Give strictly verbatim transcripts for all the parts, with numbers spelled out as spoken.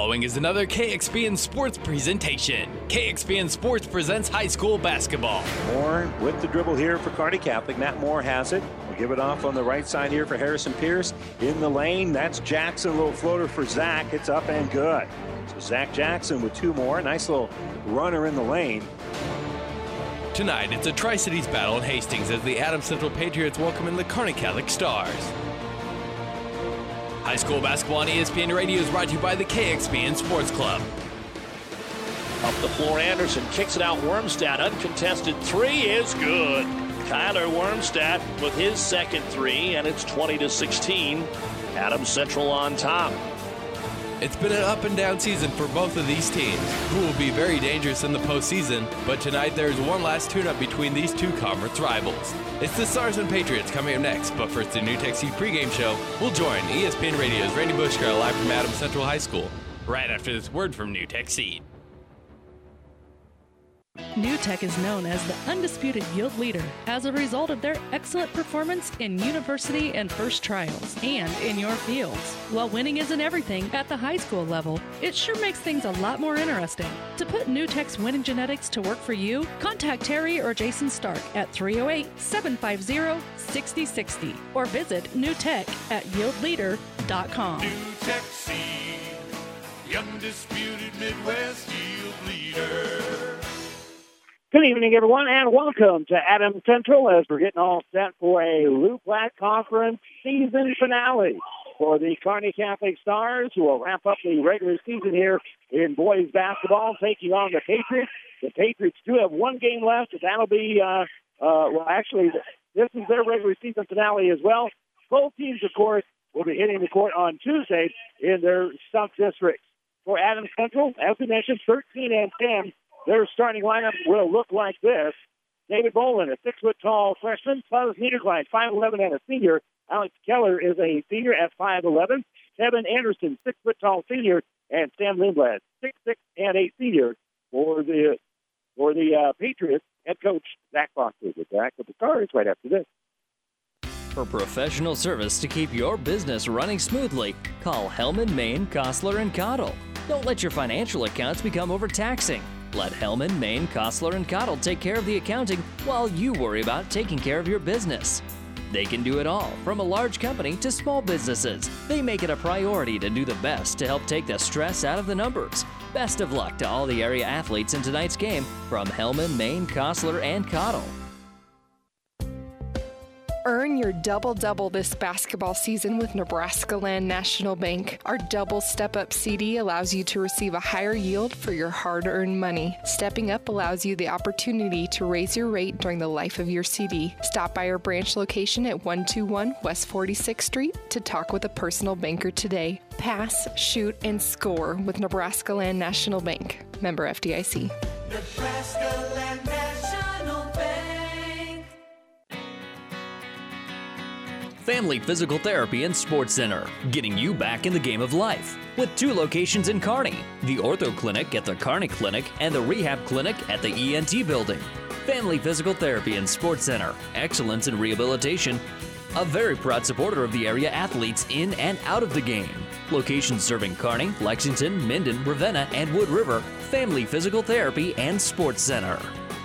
following is another K X P N Sports presentation. K X P N Sports presents high school basketball. Moore with the dribble here for Kearney Catholic. Matt Moore has it. We'll give it off on the right side here for Harrison Pierce. In the lane, that's Jackson. A little floater for Zach. It's up and good. So Zach Jackson with two more. Nice little runner in the lane. Tonight, it's a Tri-Cities battle in Hastings as the Adams Central Patriots welcome in the Kearney Catholic Stars. High school basketball on E S P N Radio is brought to you by the K X P N Sports Club. Up the floor, Anderson kicks it out. Wormstadt, uncontested three is good. Tyler Wormstadt with his second three, and it's twenty to sixteen. Adams Central on top. It's been an up and down season for both of these teams, who will be very dangerous in the postseason, but tonight there's one last tune-up between these two conference rivals. It's the Stars and Patriots coming up next, but first the New Tech Seed pregame show. We'll join E S P N Radio's Randy Bushkar live from Adams Central High School, right after this word from New Tech Seed. New Tech is known as the undisputed yield leader as a result of their excellent performance in university and first trials and in your fields. While winning isn't everything at the high school level, it sure makes things a lot more interesting. To put New Tech's winning genetics to work for you, contact Terry or Jason Stark at three oh eight, seven five zero, six oh six oh or visit New Tech at yield leader dot com. New Tech Seed, the undisputed Midwest yield leader. Good evening, everyone, and welcome to Adams Central as we're getting all set for a Loup Black Conference season finale for the Kearney Catholic Stars, who will wrap up the regular season here in boys basketball, taking on the Patriots. The Patriots do have one game left, and that'll be, uh, uh, well, actually, this is their regular season finale as well. Both teams, of course, will be hitting the court on Tuesday in their sub-districts. For Adams Central, as we mentioned, thirteen and ten. Their starting lineup will look like this. David Boland, a six-foot-tall freshman. Buzz Niederglein, five eleven and a senior. Alex Keller is a senior at five eleven. Kevin Anderson, six-foot-tall senior. And Sam Lindblad, six six and a senior for the for the uh, Patriots. Head coach Zach Foster with back with the Stars right after this. For professional service to keep your business running smoothly, call Hellman, Maine, Kostler, and Cottle. Don't let your financial accounts become overtaxing. Let Hellman, Maine, Kostler, and Cottle take care of the accounting while you worry about taking care of your business. They can do it all, from a large company to small businesses. They make it a priority to do the best to help take the stress out of the numbers. Best of luck to all the area athletes in tonight's game from Hellman, Maine, Kostler, and Cottle. Earn your double-double this basketball season with Nebraska Land National Bank. Our double step-up C D allows you to receive a higher yield for your hard-earned money. Stepping up allows you the opportunity to raise your rate during the life of your C D. Stop by our branch location at one twenty-one West forty-sixth Street to talk with a personal banker today. Pass, shoot, and score with Nebraska Land National Bank. Member F D I C. Nebraska Land National Bank. Family Physical Therapy and Sports Center, getting you back in the game of life. With two locations in Kearney, the Ortho Clinic at the Kearney Clinic and the Rehab Clinic at the E N T Building. Family Physical Therapy and Sports Center, excellence in rehabilitation. A very proud supporter of the area athletes in and out of the game. Locations serving Kearney, Lexington, Minden, Ravenna, and Wood River. Family Physical Therapy and Sports Center.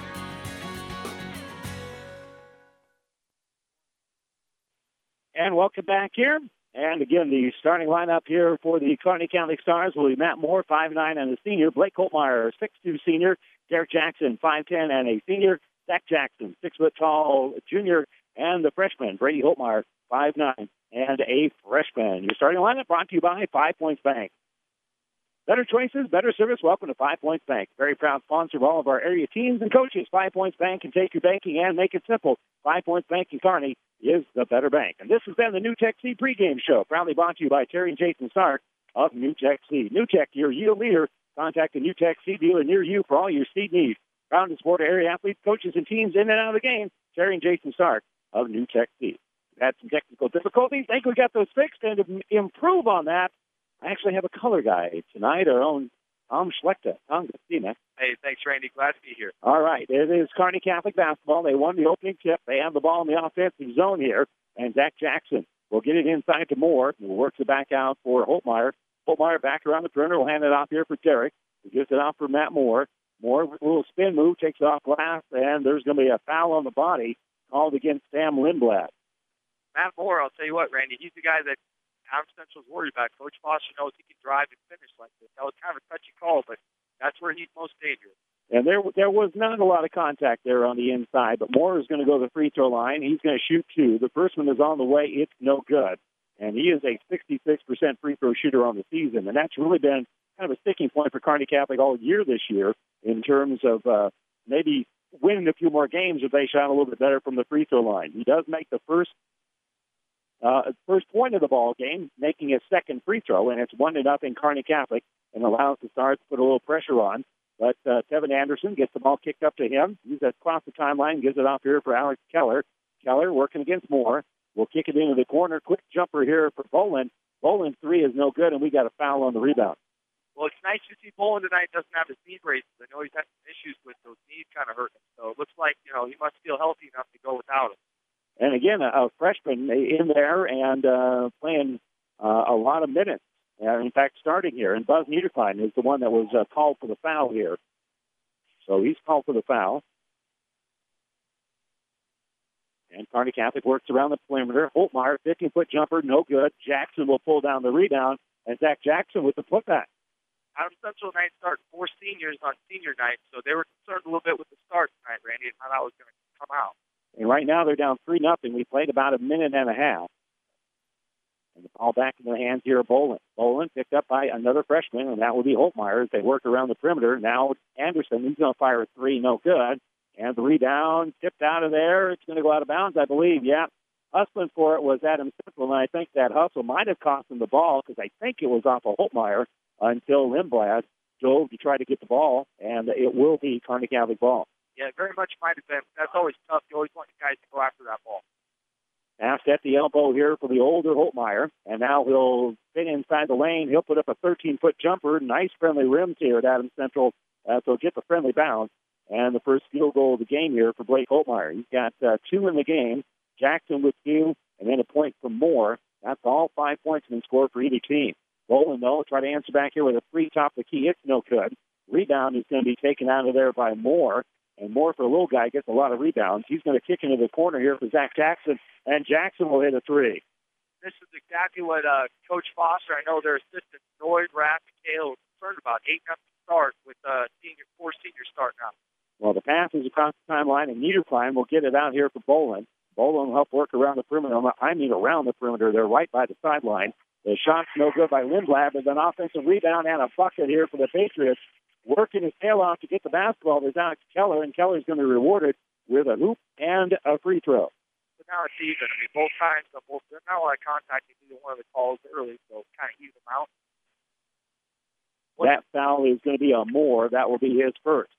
And welcome back here. And again, the starting lineup here for the Kearney Catholic Stars will be Matt Moore, five nine and a senior. Blake Holtmeyer, six two senior. Derek Jackson, five ten and a senior. Zach Jackson, six-foot-tall junior. And the freshman, Brady Holtmeyer, five nine and a freshman. Your starting lineup brought to you by Five Points Bank. Better choices, better service. Welcome to Five Points Bank. Very proud sponsor of all of our area teams and coaches. Five Points Bank can take your banking and make it simple. Five Points Bank in Kearney is the better bank. And this has been the New Tech Seed pregame show, proudly brought to you by Terry and Jason Stark of New Tech Seed. New Tech, your yield leader. Contact the New Tech Seed dealer near you for all your seed needs. Proud to support area athletes, coaches, and teams in and out of the game. Terry and Jason Stark of New Tech Seed. We've had some technical difficulties. I think we got those fixed, and to improve on that, I actually have a color guy tonight, our own Tom Schlechter. Tom, good to see you, man. Hey, thanks, Randy. Glad to be here. All right. It is Kearney Catholic basketball. They won the opening tip. They have the ball in the offensive zone here, and Zach Jackson will get it inside to Moore, who works it back out for Holtmeyer. Holtmeyer back around the perimeter. Will hand it off here for Derek. He gives it off for Matt Moore. Moore with a little spin move, takes it off glass, and there's going to be a foul on the body called against Sam Lindblad. Matt Moore, I'll tell you what, Randy, he's the guy that Adams Central's worried about. Coach Foster knows he can drive and finish like this. That was kind of a touchy call, but that's where he's most dangerous. And there there was not a lot of contact there on the inside, but Moore is going to go to the free throw line. He's going to shoot two. The first one is on the way. It's no good. And he is a sixty-six percent free throw shooter on the season, and that's really been kind of a sticking point for Kearney Catholic all year this year in terms of uh, maybe winning a few more games if they shot a little bit better from the free throw line. He does make the first uh, first point of the ball game, making his second free throw, and it's one to nothing Kearney Catholic, and allows the Stars to put a little pressure on. But uh, Tevin Anderson gets the ball kicked up to him. He's across the timeline, gives it off here for Alex Keller. Keller working against Moore. We'll kick it into the corner. Quick jumper here for Bolin. Bolin's three is no good, and we got a foul on the rebound. Well, it's nice to see Bolin tonight doesn't have his knee braces. I know he's had some issues with those knees kind of hurting him. So it looks like, you know, he must feel healthy enough to go without him. And again, a, a freshman in there and uh, playing uh, a lot of minutes. Uh, in fact, starting here. And Buzz Niederklein is the one that was uh, called for the foul here. So he's called for the foul. And Kearney Catholic works around the perimeter. Holtmeyer, fifteen-foot jumper, no good. Jackson will pull down the rebound. And Zach Jackson with the putback. Adams Central night started four seniors on senior night, so they were concerned a little bit with the start tonight, Randy, and how that was going to come out. And right now they're down three nothing. We played about a minute and a half. And the ball back in the hands here of Bolin. Bolin picked up by another freshman, and that will be Holtmeyer as they work around the perimeter. Now Anderson, he's going to fire a three, no good. And the rebound tipped out of there. It's going to go out of bounds, I believe. Yeah. Hustling for it was Adams Central, and I think that hustle might have cost him the ball because I think it was off of Holtmeyer until Lindblad dove to try to get the ball, and it will be Kearney Catholic ball. Yeah, very much might have been. That's always tough. You always want the guys to go after that ball. Passed at the elbow here for the older Holtmeyer, and now he'll fit inside the lane. He'll put up a thirteen-foot jumper. Nice friendly rims here at Adams Central, uh, so get the friendly bounce. And the first field goal of the game here for Blake Holtmeyer. He's got uh, two in the game. Jackson with two, and then a point for Moore. That's all five points been scored for either team. Bolin, though, try to answer back here with a three top the key. It's no good. Rebound is going to be taken out of there by Moore. And Moore, for a little guy, gets a lot of rebounds. He's going to kick into the corner here for Zach Jackson, and Jackson will hit a three. This is exactly what uh, Coach Foster, I know their assistant, Lloyd, Rapp, and Kale was concerned about. eight nothing start with uh, senior, four seniors starting out. Well, the pass is across the timeline, and Niederklein will get it out here for Bolin. Bolin will help work around the perimeter. I mean around the perimeter. They're right by the sideline. The shot's no good by Lindblad, but an offensive rebound and a bucket here for the Patriots. Working his tail off to get the basketball. There's Alex Keller, and Keller's going to be rewarded with a hoop and a free throw. So now it's even. I mean, both times, both, there's not a lot of contact in either one of the calls early, so kind of even them out. What, that foul is going to be a Moore. That will be his first.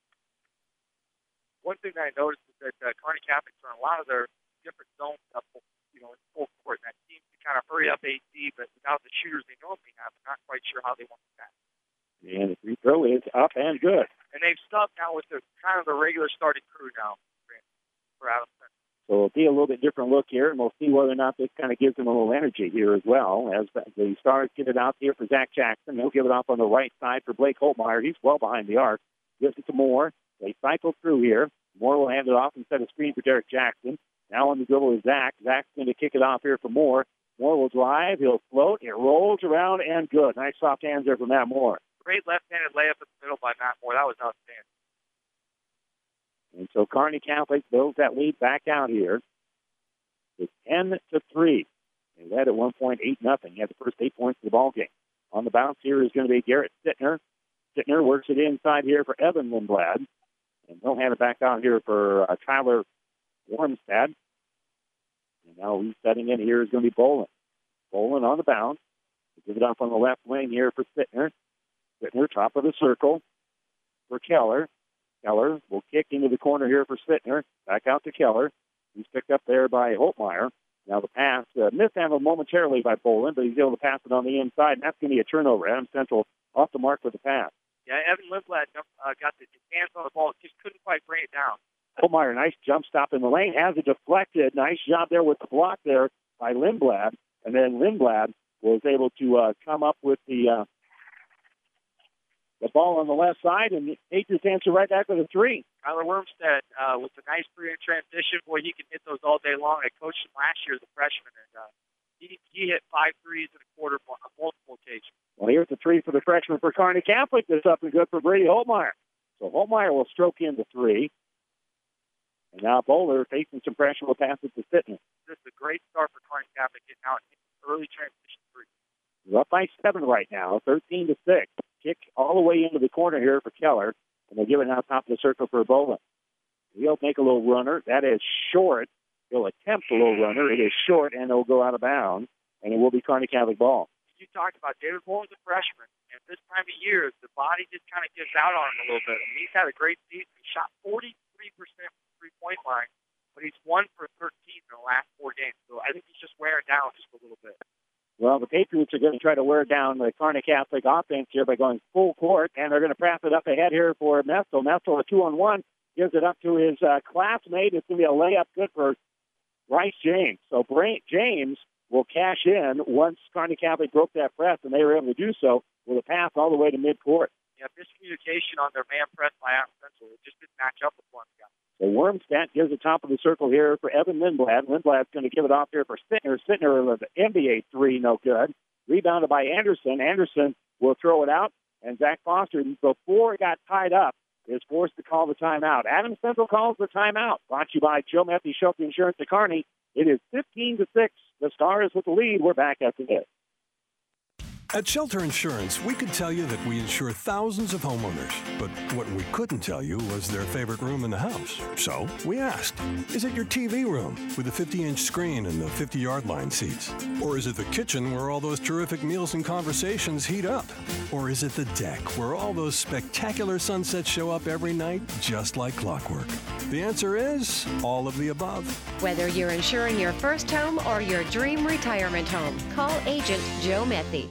One thing that I noticed is that uh, Kearney Catholic's run a lot of their different zones up, you know, in full court, and that seems to kind of hurry up A C, but without the shooters they normally have, I'm not quite sure how they want to attack. And the free throw is up and good. And they've stuck now with the kind of the regular starting crew now for Adams Central. So it'll be a little bit different look here, and we'll see whether or not this kind of gives them a little energy here as well. As the Stars get it out here for Zach Jackson. He'll give it off on the right side for Blake Holtmeyer. He's well behind the arc. Gives it to Moore. They cycle through here. Moore will hand it off and set a screen for Derek Jackson. Now on the dribble is Zach. Zach's going to kick it off here for Moore. Moore will drive. He'll float. It rolls around and good. Nice soft hands there from Matt Moore. Great left-handed layup in the middle by Matt Moore. That was outstanding. And so Kearney Catholic builds that lead back out here. It's ten to three. They led at one point, eight nothing. He had the first eight points of the ball game. On the bounce here is going to be Garrett Sittner. Sittner works it inside here for Evan Lindblad. And they'll hand it back out here for uh, Tyler Wormstad. And now resetting in here is going to be Bolin. Bolin on the bounce. Give it up on the left wing here for Sittner. Sittner, top of the circle for Keller. Keller will kick into the corner here for Sittner. Back out to Keller. He's picked up there by Holtmeyer. Now the pass, uh, mishandled momentarily by Bolin, but he's able to pass it on the inside, and that's going to be a turnover. Adams Central off the mark with the pass. Yeah, Evan Lindblad uh, got the, his hands on the ball, just couldn't quite bring it down. Holtmeyer, nice jump stop in the lane, has it deflected. Nice job there with the block there by Lindblad. And then Lindblad was able to uh, come up with the uh, the ball on the left side, and the Patriots answer right back with a three. Tyler Wormstead uh, with a nice three in transition. Boy, he can hit those all day long. I coached him last year as a freshman, and uh, he, he hit five threes in a quarter on multiple occasions. Well, here's the three for the freshman for Kearney Catholic. That's up and good for Brady Holtmeyer. So Holtmeyer will stroke in the three. And now Bowler facing some pressure will pass it to Sittner. This is a great start for Kearney Catholic getting out in early transition three. They're up by seven right now, thirteen to six. Kick all the way into the corner here for Keller, and they'll give it out top of the circle for Bowler. He'll make a little runner. That is short. He'll attempt a little runner. It is short, and it'll go out of bounds, and it will be Kearney Catholic ball. You talked about David Bowler's a freshman, and this time of year, the body just kind of gives out on him a little bit. I mean, he's had a great season. He shot forty-three percent from the three-point line, but he's one for thirteen in the last four games. So I think he's just wearing down just a little bit. Well, the Patriots are going to try to wear down the Kearney Catholic offense here by going full court, and they're going to pass it up ahead here for Mestel. Mestel, a two-on-one, gives it up to his uh, classmate. It's going to be a layup good for Bryce James. So Bryce James will cash in once Kearney Catholic broke that press, and they were able to do so with a pass all the way to midcourt. Yeah, miscommunication on their man press by Adam Central. It just didn't match up with one guy. So Wormstead gives the top of the circle here for Evan Lindblad. Lindblad's going to give it off here for Sittner. Sittner with an N B A three, no good. Rebounded by Anderson. Anderson will throw it out, and Zach Foster, before it got tied up, is forced to call the timeout. Adam Central calls the timeout. Brought to you by Joe Metheny Shelter Insurance at Kearney. It is fifteen to six. The Stars with the lead. We're back after this. At Shelter Insurance, we could tell you that we insure thousands of homeowners, but what we couldn't tell you was their favorite room in the house. So we asked, is it your T V room with the fifty-inch screen and the fifty-yard line seats? Or is it the kitchen where all those terrific meals and conversations heat up? Or is it the deck where all those spectacular sunsets show up every night just like clockwork? The answer is all of the above. Whether you're insuring your first home or your dream retirement home, call Agent Joe Metheny.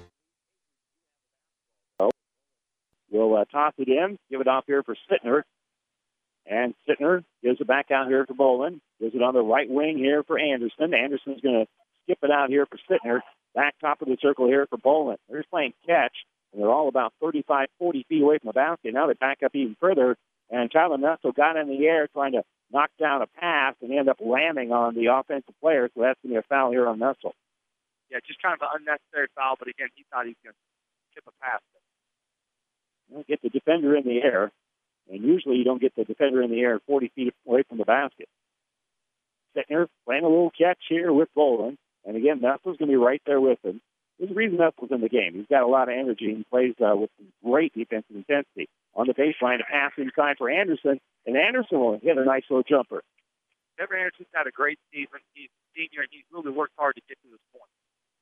We'll uh, toss it in, give it off here for Sittner. And Sittner gives it back out here for Bolin. Gives it on the right wing here for Anderson. Anderson's going to skip it out here for Sittner. Back top of the circle here for Bolin. They're just playing catch, and they're all about thirty-five, forty feet away from the basket. Now they back up even further, and Tyler Mestel got in the air trying to knock down a pass and end up landing on the offensive player, so that's going to be a foul here on Mestel. Yeah, just kind of an unnecessary foul, but again, he thought he was going to chip a pass. Don't get the defender in the air, and usually you don't get the defender in the air forty feet away from the basket. Sittner playing a little catch here with Bolin, and again, Mestel's going to be right there with him. There's a reason Mestel's in the game. He's got a lot of energy and plays uh, with great defensive intensity. On the baseline, a pass inside for Anderson, and Anderson will hit a nice little jumper. Trevor Anderson's had a great season. He's a senior, and he's really worked hard to get to this point.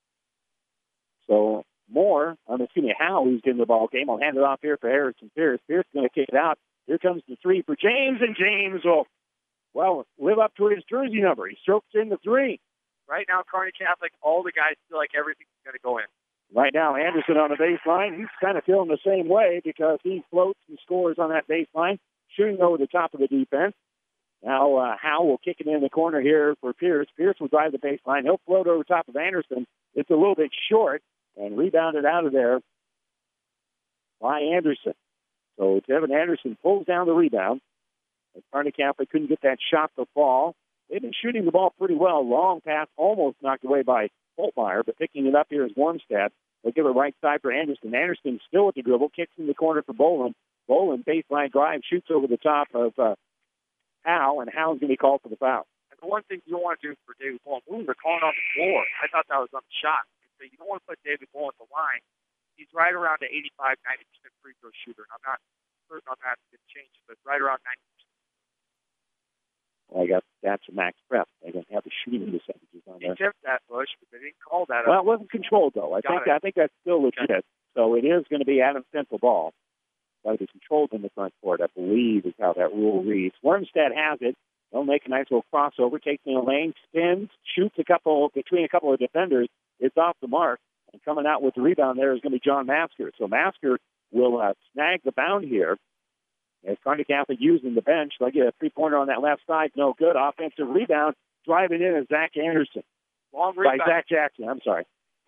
So Moore, I'm assuming Howe, who's getting the ball game, will hand it off here for Harrison Pierce. Pierce is going to kick it out. Here comes the three for James, and James will, well, live up to his jersey number. He strokes in the three. Right now, Kearney Catholic, all the guys feel like everything's going to go in. Right now, Anderson on the baseline. He's kind of feeling the same way because he floats and scores on that baseline, shooting over the top of the defense. Now, uh, Howe will kick it in the corner here for Pierce. Pierce will drive the baseline. He'll float over top of Anderson. It's a little bit short. And rebounded out of there by Anderson. So Devin Anderson pulls down the rebound. And Kearney Catholic couldn't get that shot to fall. They've been shooting the ball pretty well. Long pass almost knocked away by Holtmeyer, but picking it up here is Wormstead. They'll give it right side for Anderson. Anderson still at the dribble, kicks in the corner for Bolin. Bolin, baseline drive, shoots over the top of uh, Howe, and Howe's going to be called for the foul. And the one thing you don't want to do for David Bolin, when they're calling on the floor, I thought that was on the shot. So you don't want to put David Bolin at the line. He's right around the eighty-five, ninety percent free throw shooter. And I'm not certain on that to change, but right around ninety percent. Well, I got that's a max prep. They don't have the shooting percentages on there. He tipped that, Bush, but they didn't call that. Well, up. it wasn't controlled, though. I got think it. I think that's still legit. Okay. So it is going to be Adams Central ball. Got to be controlled in the front court, I believe, is how that rule reads. Wormstead has it. They'll make a nice little crossover, takes in a lane, spins, shoots a couple between a couple of defenders. It's off the mark. And coming out with the rebound there is going to be John Masker. So Masker will uh, snag the bound here. As Kearney Catholic using the bench, they'll get a three-pointer on that left side. No good. Offensive rebound. Driving in is Zach Anderson. Long By rebound. Zach Jackson. I'm sorry.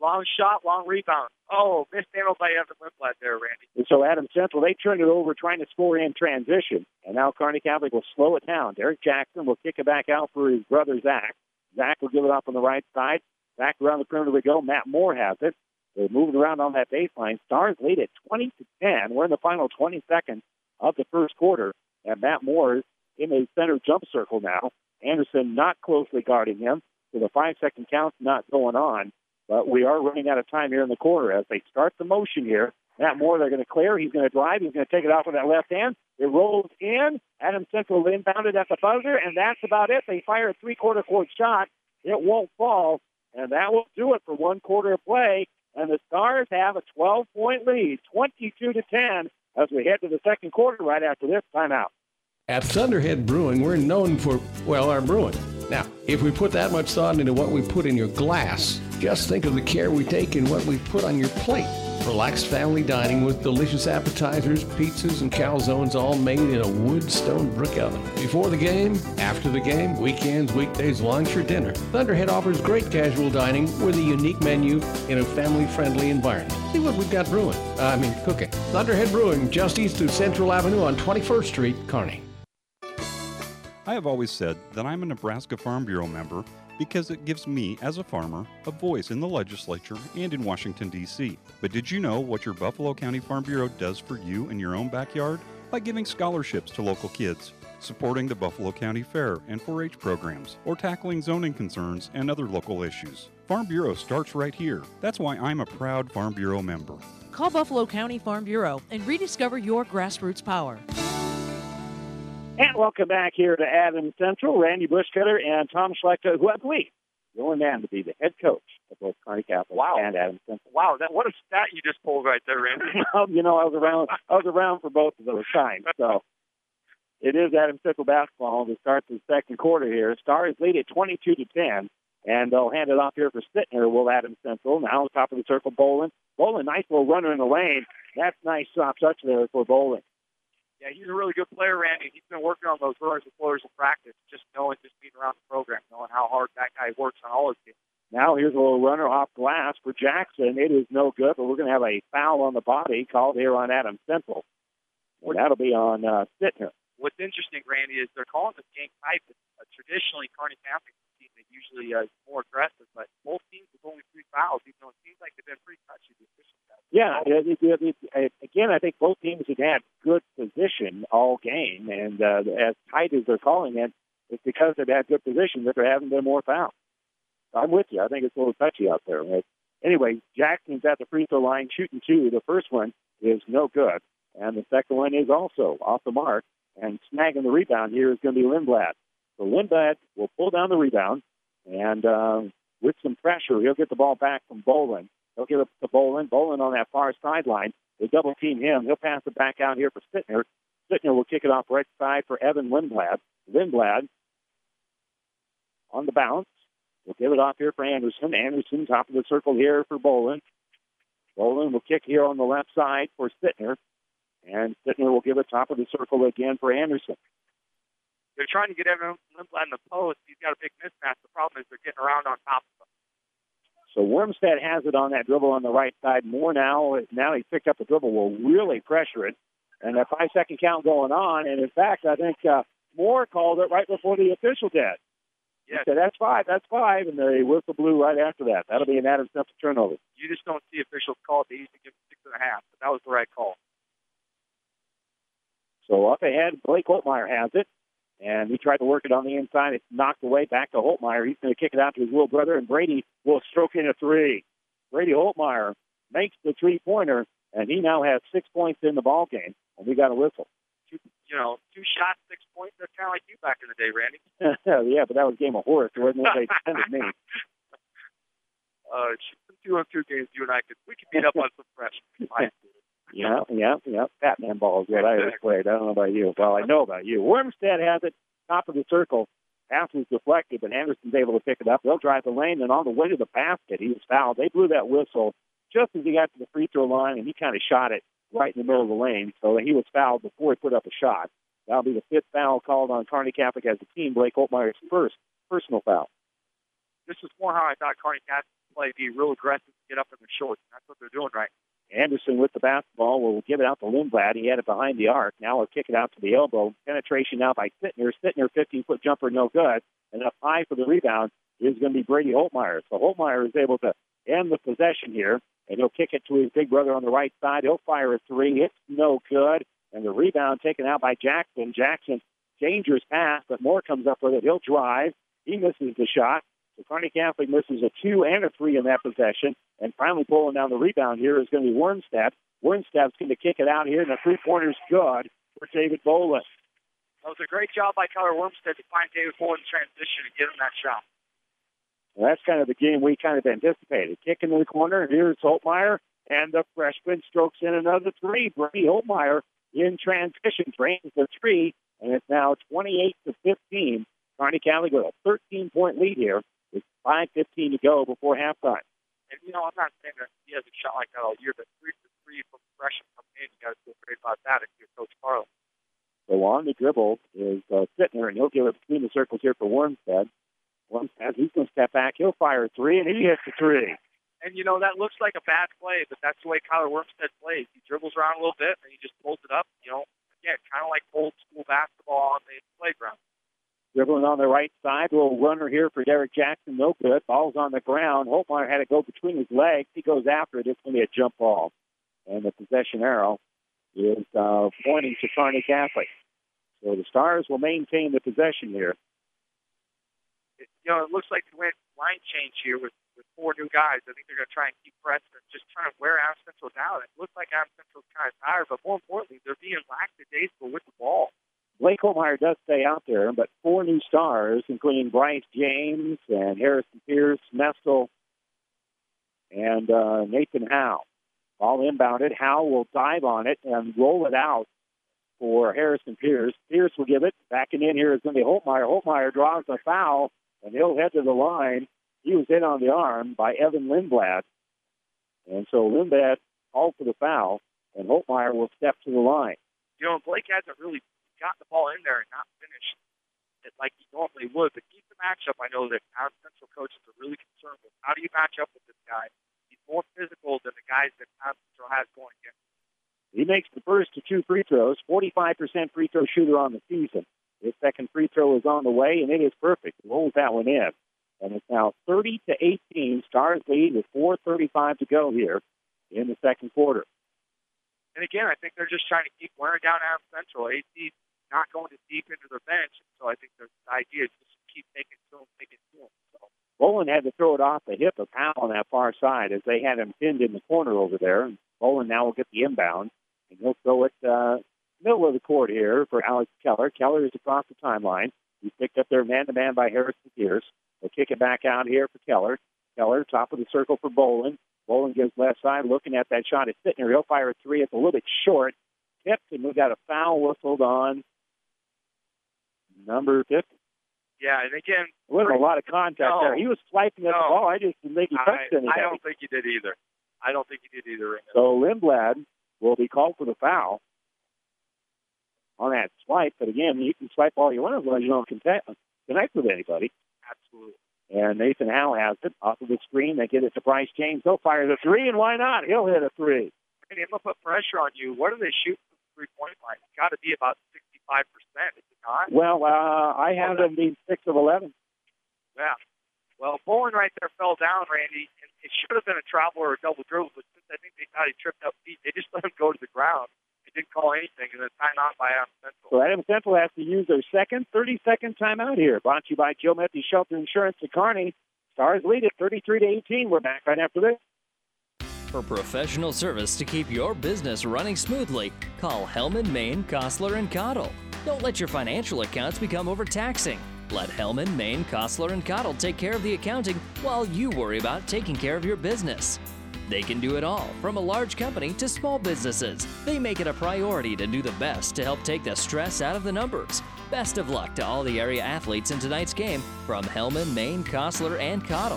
Long shot, long rebound. Oh, mishandled by Evan Lindblad there, Randy. And so Adams Central, they turned it over trying to score in transition. And now Kearney Catholic will slow it down. Derek Jackson will kick it back out for his brother, Zach. Zach will give it up on the right side. Back around the perimeter we go. Matt Moore has it. They're moving around on that baseline. Stars lead at twenty to ten. We're in the final twenty seconds of the first quarter. And Matt Moore is in the center jump circle now. Anderson not closely guarding him. So the five-second count's not going on. But we are running out of time here in the quarter as they start the motion here. Matt Moore, they're going to clear. He's going to drive. He's going to take it off with that left hand. It rolls in. Adams Central inbounded at the buzzer, and that's about it. They fire a three-quarter court shot. It won't fall, and that will do it for one quarter of play. And the Stars have a twelve-point lead, twenty-two to ten, as we head to the second quarter right after this timeout. At Thunderhead Brewing, we're known for, well, our brewing. Now, if we put that much thought into what we put in your glass, just think of the care we take in what we put on your plate. Relaxed family dining with delicious appetizers, pizzas, and calzones all made in a wood stone brick oven. Before the game, after the game, weekends, weekdays, lunch, or dinner, Thunderhead offers great casual dining with a unique menu in a family-friendly environment. See what we've got brewing. Uh, I mean, cooking. Thunderhead Brewing, just east of Central Avenue on twenty-first Street, Kearney. I have always said that I'm a Nebraska Farm Bureau member because it gives me, as a farmer, a voice in the legislature and in Washington, D C But did you know what your Buffalo County Farm Bureau does for you in your own backyard? By giving scholarships to local kids, supporting the Buffalo County Fair and four H programs, or tackling zoning concerns and other local issues. Farm Bureau starts right here. That's why I'm a proud Farm Bureau member. Call Buffalo County Farm Bureau and rediscover your grassroots power. And welcome back here to Adams Central. Randy Bushcutter and Tom Schlechter, who I believe going down to be the head coach of both Kearney Catholic wow. and Adams Central. Wow, that what a stat you just pulled right there, Randy. Well, you know, I was around. I was around for both of those times. So it is Adams Central basketball to start the second quarter here. Stars lead at twenty-two to ten, and they'll hand it off here for Stittner. Will Adams Central now top of the circle? Bolin. Bolin, nice little runner in the lane. That's nice soft touch there for Bolin. Yeah, he's a really good player, Randy. He's been working on those runners and floaters in practice, just knowing, just being around the program, knowing how hard that guy works on all his games. Now here's a little runner off glass for Jackson. It is no good, but we're going to have a foul on the body called here on Adams Central. Well, that'll be on uh, Stittner. What's interesting, Randy, is they're calling this game tight. Uh, traditionally, Kearney Catholic is a team that usually uh, is more aggressive, but both teams with only three fouls, even though it seems like they've been pretty touchy. The officials have. Yeah, it, it, it, it, again, I think both teams have had good position all game, and uh, as tight as they're calling it, it's because they've had good position that there haven't been more fouls. I'm with you. I think it's a little touchy out there. Right? Anyway, Jackson's at the free throw line shooting two. The first one is no good, and the second one is also off the mark. And snagging the rebound here is going to be Lindblad. So Lindblad will pull down the rebound, and uh, with some pressure, he'll get the ball back from Bolin. He'll give it to Bolin. Bolin on that far sideline. They double team him. He'll pass it back out here for Stittner. Stittner will kick it off right side for Evan Lindblad. Lindblad on the bounce. We'll give it off here for Anderson. Anderson, top of the circle here for Bolin. Bolin will kick here on the left side for Stittner. And Stittner will give it top of the circle again for Anderson. They're trying to get Evan Lindblad in the post. He's got a big mismatch. The problem is they're getting around on top of him. So Wormstead has it on that dribble on the right side. Moore now, now he's picked up the dribble, will really pressure it. And a five-second count going on. And, in fact, I think uh, Moore called it right before the official did. He Yes. said, that's five, that's five. And the whistle blew right after that. That'll be an Adams Central turnover. You just don't see officials call it. They usually give six and a half, but that was the right call. So up ahead, Blake Holtmeyer has it. And he tried to work it on the inside. It's knocked away back to Holtmeyer. He's going to kick it out to his little brother, and Brady will stroke in a three. Brady Holtmeyer makes the three-pointer, and he now has six points in the ball game. And we got a whistle. Two, you know, two shots, six points. That's kind of like you back in the day, Randy. Yeah, but that was a game of horse. It wasn't what they defended me. Uh, two on two games, you and I could we could beat up on some freshmen. Yeah, yeah, yeah. Batman ball is what I always played. I don't know about you. Well, I know about you. Wormstead has it, top of the circle. Pass was deflected, but Anderson's able to pick it up. They'll drive the lane, and on the way to the basket, he was fouled. They blew that whistle just as he got to the free throw line, and he kind of shot it right in the middle of the lane. So he was fouled before he put up a shot. That'll be the fifth foul called on Kearney Catholic as a team. Blake Holtmeyer's first personal foul. This is more how I thought Kearney Catholic play, be real aggressive, get up in the shorts. That's what they're doing right now. Anderson with the basketball will give it out to Lindblad. He had it behind the arc. Now we'll kick it out to the elbow. Penetration now by Sittner. Sittner, fifteen-foot jumper, no good. And up high for the rebound is going to be Brady Holtmeyer. So Holtmeyer is able to end the possession here, and he'll kick it to his big brother on the right side. He'll fire a three. It's no good. And the rebound taken out by Jackson. Jackson, dangerous pass, but Moore comes up with it. He'll drive. He misses the shot. So Kearney Catholic misses a two and a three in that possession. And finally pulling down the rebound here is going to be Wernstedt. Wernstedt's going to kick it out here, and the three-pointer's good for David Bolin. That was a great job by Keller Wormstead to find David Bolin in transition and get him that shot. Well, that's kind of the game we kind of anticipated. Kick into the corner. Here's Holtmeyer, and the freshman strokes in another three. Brady Holtmeyer in transition drains the three, and it's now twenty-eight to fifteen. Kearney Catholic with a thirteen-point lead here with five fifteen to go before halftime. And, you know, I'm not saying that he hasn't shot like that all year, but three for three from freshman coming in, you got to feel great about that if you're Coach Carlin. So on the dribble is uh, Sittner, and he'll give it between the circles here for Wormstead. Wormstead, he's going to step back. He'll fire a three, and he hits the three. And, you know, that looks like a bad play, but that's the way Kyler Wormstead plays. He dribbles around a little bit, and he just pulls it up, you know, again, kind of like old school basketball on the playground. Dribbling on the right side, little runner here for Derek Jackson, no good. Ball's on the ground. Holtmeyer had it go between his legs. He goes after it. It's going to be a jump ball. And the possession arrow is uh, pointing to Kearney Catholic. So the Stars will maintain the possession here. It, you know, it looks like they went line change here with, with four new guys. I think they're going to try and keep pressing and just trying to wear Adams Central down. It looks like Adams Central's kind of tired, but more importantly, they're being lackadaisical with the ball. Blake Holtmeyer does stay out there, but four new stars, including Bryce James and Harrison Pierce, Mestel, and uh, Nathan Howe. All inbounded. Howe will dive on it and roll it out for Harrison Pierce. Pierce will give it. Backing in here is going to be Holtmeyer. Holtmeyer draws a foul, and he'll head to the line. He was hit on the arm by Evan Lindblad. And so Lindblad called for the foul, and Holtmeyer will step to the line. You know, Blake hasn't really got the ball in there and not finished it like he normally would. But keep the matchup. I know that our Central coaches are really concerned with. How do you match up with this guy? He's more physical than the guys that our Central has going against. He makes the first of two free throws, forty-five percent free throw shooter on the season. His second free throw is on the way, and it is perfect. He rolls that one in. And it's now thirty to eighteen. Stars lead with four thirty-five to go here in the second quarter. And again, I think they're just trying to keep wearing down Adams Central. A C not going as deep into their bench, so I think the idea is just keep taking to them, taking to them. So. Bolin had to throw it off the hip of Powell on that far side as they had him pinned in the corner over there. And Bolin now will get the inbound, and he'll throw it uh, middle of the court here for Alex Keller. Keller is across the timeline. He's picked up there man-to-man by Harrison Pierce. They'll kick it back out here for Keller. Keller, top of the circle for Bolin. Bolin gives left side, looking at that shot. It's Sittner. He'll fire a three. It's a little bit short. Tipped, and we've got a foul whistled on number fifty. Yeah, and again... There wasn't a lot of contact no, there. He was swiping at no, the ball. I just didn't think he touched I, anything. I don't think he did either. I don't think he did either. So Lindblad will be called for the foul on that swipe. But again, you can swipe all you want as long as you don't connect, connect with anybody. Absolutely. And Nathan Howe has it. Off of the screen, they get it to Bryce James. He'll fire the three, and why not? He'll hit a three. I mean, they'll put pressure on you. What do they shoot from the three-point line? It's got to be about sixty-five percent, is it not? Well, uh, I have them being six of eleven. Yeah. Well, Bolin right there fell down, Randy, and it should have been a travel or a double dribble, but since I think they thought he tripped up feet, they just let him go to the ground. They didn't call anything, and then time out by Adams Central. So Adams Central has to use their second thirty-second timeout here. Brought to you by Joe Methy Shelter Insurance at Kearney. Stars lead at thirty-three to eighteen. We're back right after this. For professional service to keep your business running smoothly, call Hellman, Maine, Kostler, and Cottle. Don't let your financial accounts become overtaxing. Let Hellman, Maine, Kostler, and Cottle take care of the accounting while you worry about taking care of your business. They can do it all, from a large company to small businesses. They make it a priority to do the best to help take the stress out of the numbers. Best of luck to all the area athletes in tonight's game from Hellman, Maine, Kostler, and Cottle.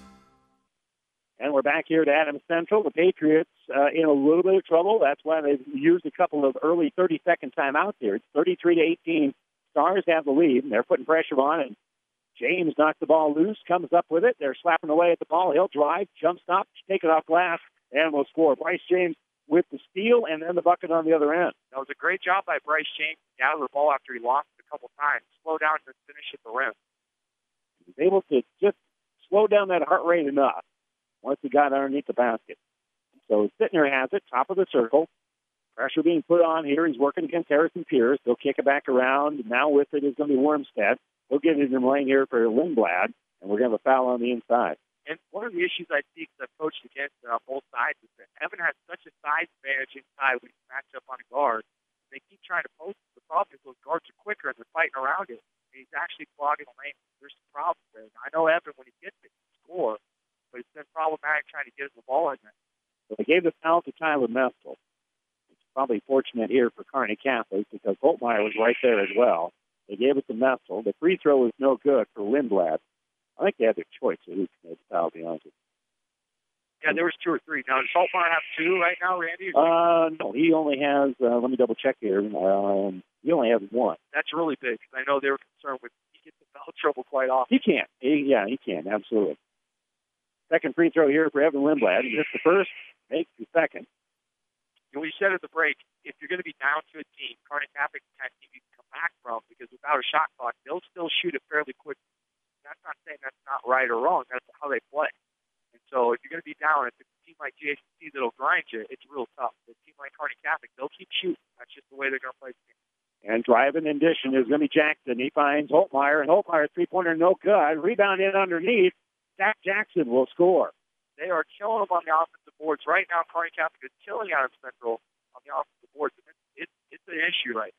And we're back here to Adams Central. The Patriots uh, in a little bit of trouble. That's why they've used a couple of early thirty-second timeouts here. It's thirty-three to eighteen. Stars have the lead, and they're putting pressure on. And James knocks the ball loose, comes up with it. They're slapping away at the ball. He'll drive, jump stop, take it off glass, and will score. Bryce James with the steal and then the bucket on the other end. That was a great job by Bryce James to gather the ball after he lost it a couple times. Slow down and finish at the rim. He was able to just slow down that heart rate enough once he got underneath the basket. So Sittner has it, top of the circle. Pressure being put on here. He's working against Harrison Pierce. They'll kick it back around. Now with it is going to be Wormstead. He'll get it in the lane here for Lindblad, and we're going to have a foul on the inside. And one of the issues I see, because I've coached against uh, both sides, is that Evan has such a size advantage inside when he's matched up on a guard. They keep trying to post it. The problem is those guards are quicker and they're fighting around it. And he's actually clogging the lane. There's some problems there. I know Evan, when he gets it, he can score, but it's been problematic trying to get the ball in there. So they gave the foul to Tyler Mestel. It's probably fortunate here for Kearney Catholic because Holtmeyer was right there as well. They gave it to Mestel. The free throw was no good for Lindblad. I think they had their choice of who made the foul, to be honest with you. Yeah, there was two or three. Now, does Holtmeyer have two right now, Randy? Uh, no, he only has, uh, let me double check here. Um, he only has one. That's really big because I know they were concerned with he gets in foul trouble quite often. He can. He, yeah, he can, absolutely. Second free throw here for Evan Lindblad. He missed the first, makes the second. And we said at the break, if you're going to be down to a team, Kearney Catholic kind of team you can come back from because without a shot clock, they'll still shoot it fairly quick. That's not saying that's not right or wrong. That's how they play. And so if you're going to be down, if it's a team like G H C that'll grind you, it's real tough. If a team like Kearney Catholic, they'll keep shooting. That's just the way they're going to play the game. And driving in addition is going to be Jackson. He finds Holtmeyer, and Holtmeyer three-pointer no good. Rebound in underneath. Zach Jackson will score. They are killing them on the offensive boards. Right now, Kearney Catholic is killing Adams Central on the offensive boards. And it's, it's, it's an issue right now.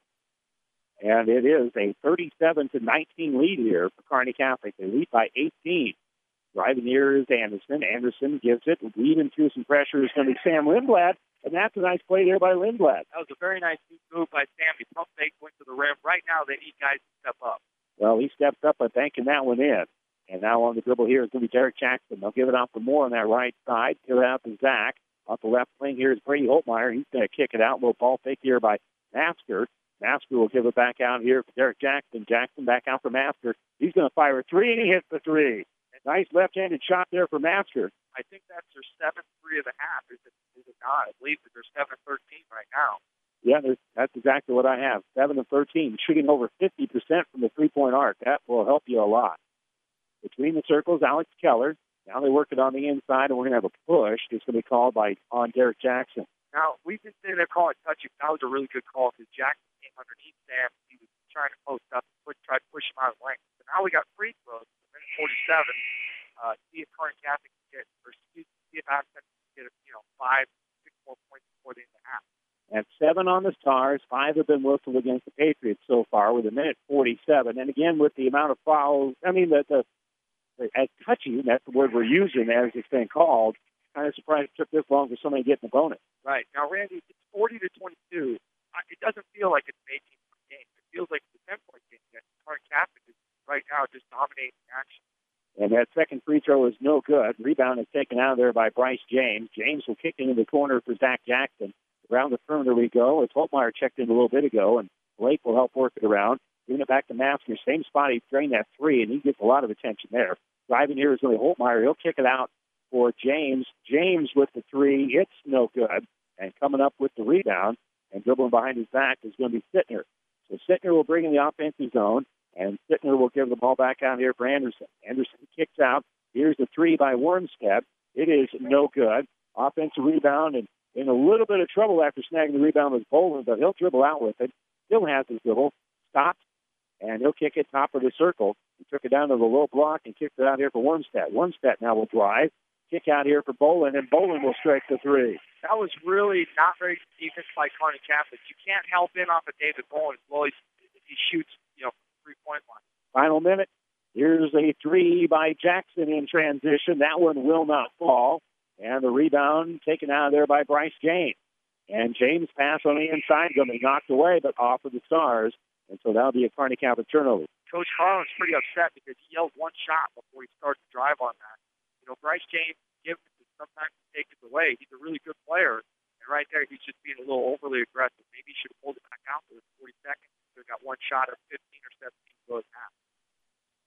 And it is a thirty-seven to nineteen lead here for Kearney Catholic. They lead by eighteen. Driving here is Anderson. Anderson gives it. Leading through some pressure is going to be Sam Lindblad. And that's a nice play there by Lindblad. That was a very nice move by Sam. He pump fake, went to the rim. Right now, they need guys to step up. Well, he steps up by banking that one in. And now on the dribble here is going to be Derek Jackson. They'll give it off for Moore on that right side. Give it out to Zach. Off the left wing here is Brady Holtmeyer. He's going to kick it out. Little ball fake here by Masker. Masker will give it back out here for Derek Jackson. Jackson back out for Masker. He's going to fire a three, and he hits the three. Nice left-handed shot there for Masker. I think that's their seventh three of the half. Is it, is it not? I believe that they're seven thirteen right now. Yeah, that's exactly what I have. seven and thirteen, shooting over fifty percent from the three-point arc. That will help you a lot. Between the circles, Alex Keller. Now they work it on the inside, and we're going to have a push. It's going to be called by on Derek Jackson. Now, we've been saying they're calling touching. That was a really good call because Jackson came underneath Sam. He was trying to post up and put, try to push him out of length. So now we got free throws. minute forty-seven. Uh, see if Kearney Catholic can get, or see if Aspen can get, you know, five, six more points before the end of the half. And seven on the Stars. Five have been whistled against the Patriots so far with a minute forty-seven. And again, with the amount of fouls, I mean, the, the, the as touchy, that's the word we're using as it's been called. Kind of surprised it took this long for somebody getting the bonus. Right. Now, Randy, it's forty to twenty-two. It doesn't feel like it's an eighteen-point game. It feels like it's a ten-point game. Kearney Catholic is right now just dominating action. And that second free throw is no good. Rebound is taken out of there by Bryce James. James will kick into the corner for Zach Jackson. Around the perimeter we go. It's Holtmeyer checked in a little bit ago, and Blake will help work it around. Giving it back to Masker. Same spot he drained that three, and he gets a lot of attention there. Driving here is really Holtmeyer. He'll kick it out for James. James with the three. It's no good. And coming up with the rebound and dribbling behind his back is going to be Sittner. So Sittner will bring in the offensive zone, and Sittner will give the ball back out here for Anderson. Anderson kicks out. Here's the three by Wormstead. It is no good. Offensive rebound, and in a little bit of trouble after snagging the rebound with Boland, but he'll dribble out with it. Still has his dribble. Stopped, and he'll kick it top of the circle. He took it down to the low block and kicked it out here for Wormstead. Wormstead now will drive. Kick out here for Boland, and Boland will strike the three. That was really not very good defense by Kearney Catholic. You can't help in off of David Boland as well as he shoots, you know, three-point line. Final minute. Here's a three by Jackson in transition. That one will not fall. And the rebound taken out of there by Bryce James. And James' pass on the inside going to be knocked away, but off of the Stars. And so that'll be a Kearney Catholic turnover. Coach Carlin's pretty upset because he yelled one shot before he started to drive on that. You know, Bryce James gives it, sometimes he takes it away. He's a really good player. And right there, he's just being a little overly aggressive. Maybe he should have pulled it back out for forty seconds. Could have got one shot of fifteen or seventeen goes half. He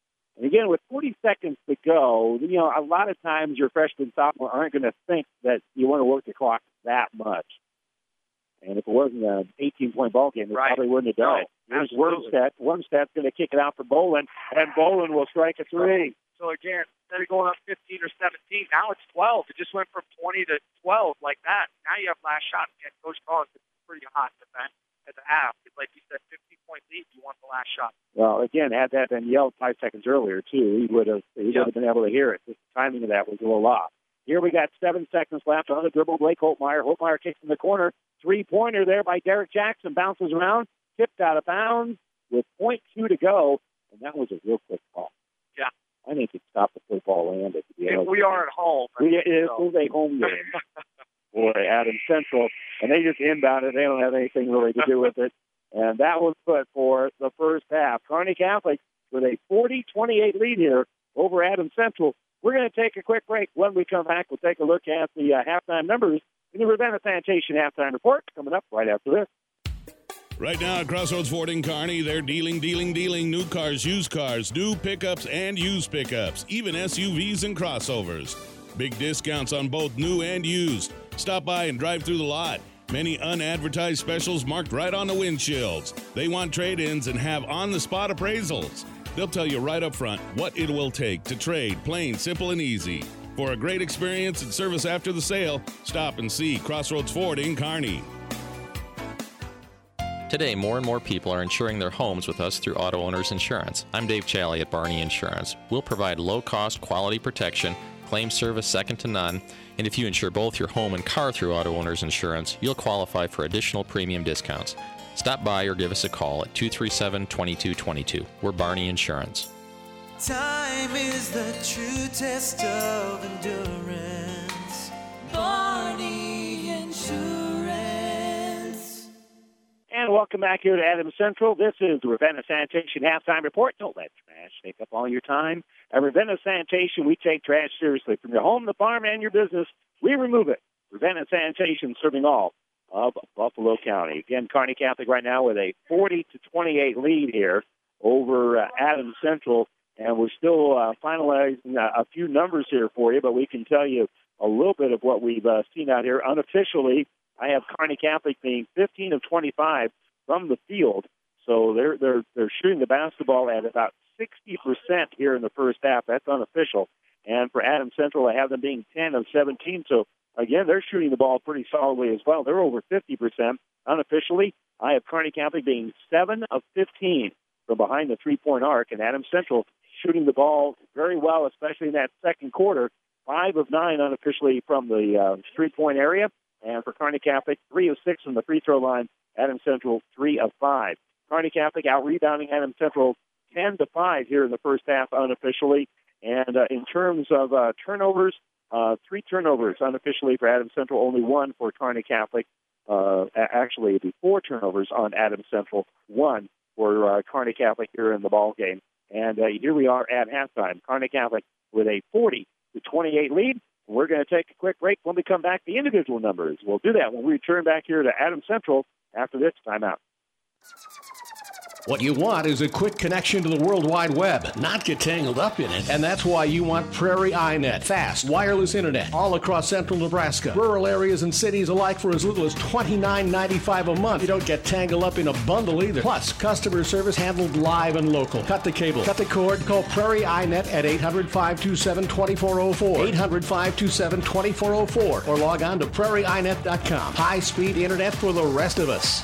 again, with forty seconds to go, you know, a lot of times your freshmen, sophomore aren't going to think that you want to work the clock that much. And if it wasn't an eighteen-point ball game, they Right. probably wouldn't have done it. No, Here's absolutely. Wormstead. Wormsted's going to kick it out for Bolin, and Bolin will strike a three. So again, instead of going up fifteen or seventeen, now it's twelve. It just went from twenty to twelve like that. Now you have last shot. And Coach Collins is pretty hot at the, at the half. It's like you said, fifteen-point lead. You want the last shot. Well, again, had that been yelled five seconds earlier, too, he would have he would have been able to hear it. Just the timing of that was a little off. Here we got seven seconds left on the dribble. Blake Holtmeyer. Holtmeyer kicks in the corner. Three-pointer there by Derek Jackson. Bounces around. Tipped out of bounds with point two to go. And that was a real quick call. Yeah. I think it stopped the football and it. If we are at home. I We, think it so. was a home game. Boy, Adams Central. And they just inbounded. They don't have anything really to do with it. And that was put for the first half. Kearney Catholic with a forty twenty-eight lead here over Adams Central. We're going to take a quick break. When we come back, we'll take a look at the uh, halftime numbers in the Ravenna Sanitation halftime report coming up right after this. Right now at Crossroads Ford in Kearney, they're dealing, dealing, dealing new cars, used cars, new pickups and used pickups, even S U Vs and crossovers. Big discounts on both new and used. Stop by and drive through the lot. Many unadvertised specials marked right on the windshields. They want trade-ins and have on-the-spot appraisals. They'll tell you right up front what it will take to trade, plain, simple, and easy. For a great experience and service after the sale, stop and see Crossroads Ford in Kearney. Today, more and more people are insuring their homes with us through Auto Owners Insurance. I'm Dave Challey at Barney Insurance. We'll provide low-cost, quality protection, claim service second to none, and if you insure both your home and car through Auto Owners Insurance, you'll qualify for additional premium discounts. Stop by or give us a call at two three seven, two two two two. We're Barney Insurance. Time is the true test of endurance. Barney Insurance. And welcome back here to Adams Central. This is the Ravenna Sanitation halftime report. Don't let trash take up all your time. At Ravenna Sanitation, we take trash seriously. From your home, the farm, and your business, we remove it. Ravenna Sanitation serving all of Buffalo County. Again, Kearney Catholic right now with a forty to twenty-eight lead here over uh, Adams Central. And we're still uh, finalizing a, a few numbers here for you, but we can tell you a little bit of what we've uh, seen out here. Unofficially, I have Kearney Catholic being fifteen of twenty-five from the field. So they're they're they're shooting the basketball at about sixty percent here in the first half. That's unofficial. And for Adams Central, I have them being ten of seventeen. So again, they're shooting the ball pretty solidly as well. They're over fifty percent. Unofficially, I have Kearney Catholic being seven of fifteen from behind the three-point arc, and Adams Central shooting the ball very well, especially in that second quarter. Five of nine unofficially from the uh, three-point area. And for Kearney Catholic, three of six from the free throw line. Adams Central, three of five. Kearney Catholic out-rebounding Adams Central ten to five here in the first half unofficially. And uh, in terms of uh, turnovers, uh, three turnovers unofficially for Adams Central, only one for Kearney Catholic. Uh, actually, it'd be four turnovers on Adams Central, one for uh, Kearney Catholic here in the ball game. And uh, here we are at halftime. Kearney Catholic with a forty to twenty-eight lead. We're going to take a quick break. When we come back, the individual numbers. We'll do that when we return back here to Adams Central after this timeout. What you want is a quick connection to the World Wide Web, not get tangled up in it. And that's why you want Prairie iNet. Fast, wireless internet all across central Nebraska. Rural areas and cities alike for as little as twenty-nine ninety-five a month. You don't get tangled up in a bundle either. Plus, customer service handled live and local. Cut the cable, cut the cord, call Prairie iNet at eight hundred, five two seven, two four zero four, eight hundred, five two seven, two four zero four, or log on to prairie i net dot com. High-speed internet for the rest of us.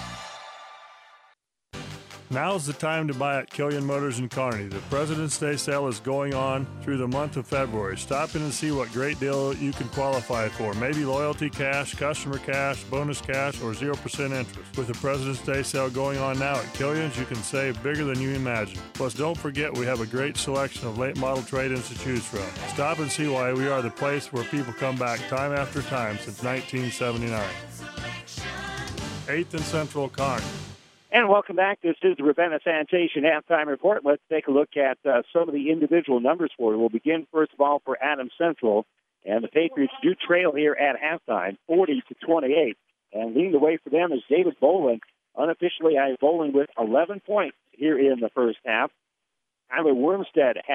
Now's the time to buy at Killian Motors in Kearney. The President's Day sale is going on through the month of February. Stop in and see what great deal you can qualify for. Maybe loyalty cash, customer cash, bonus cash, or zero percent interest. With the President's Day sale going on now at Killian's, you can save bigger than you imagine. Plus, don't forget we have a great selection of late model trade-ins to choose from. Stop and see why we are the place where people come back time after time since nineteen seventy-nine. eighth and Central, Kearney. And welcome back. This is the Ravenna Sanitation halftime report. Let's take a look at uh, some of the individual numbers for you. We'll begin, first of all, for Adams Central. And the Patriots do trail here at halftime, forty to twenty-eight. And leading the way for them is David Bolin. Unofficially, I have Bolin with eleven points here in the first half. Tyler Wormstead has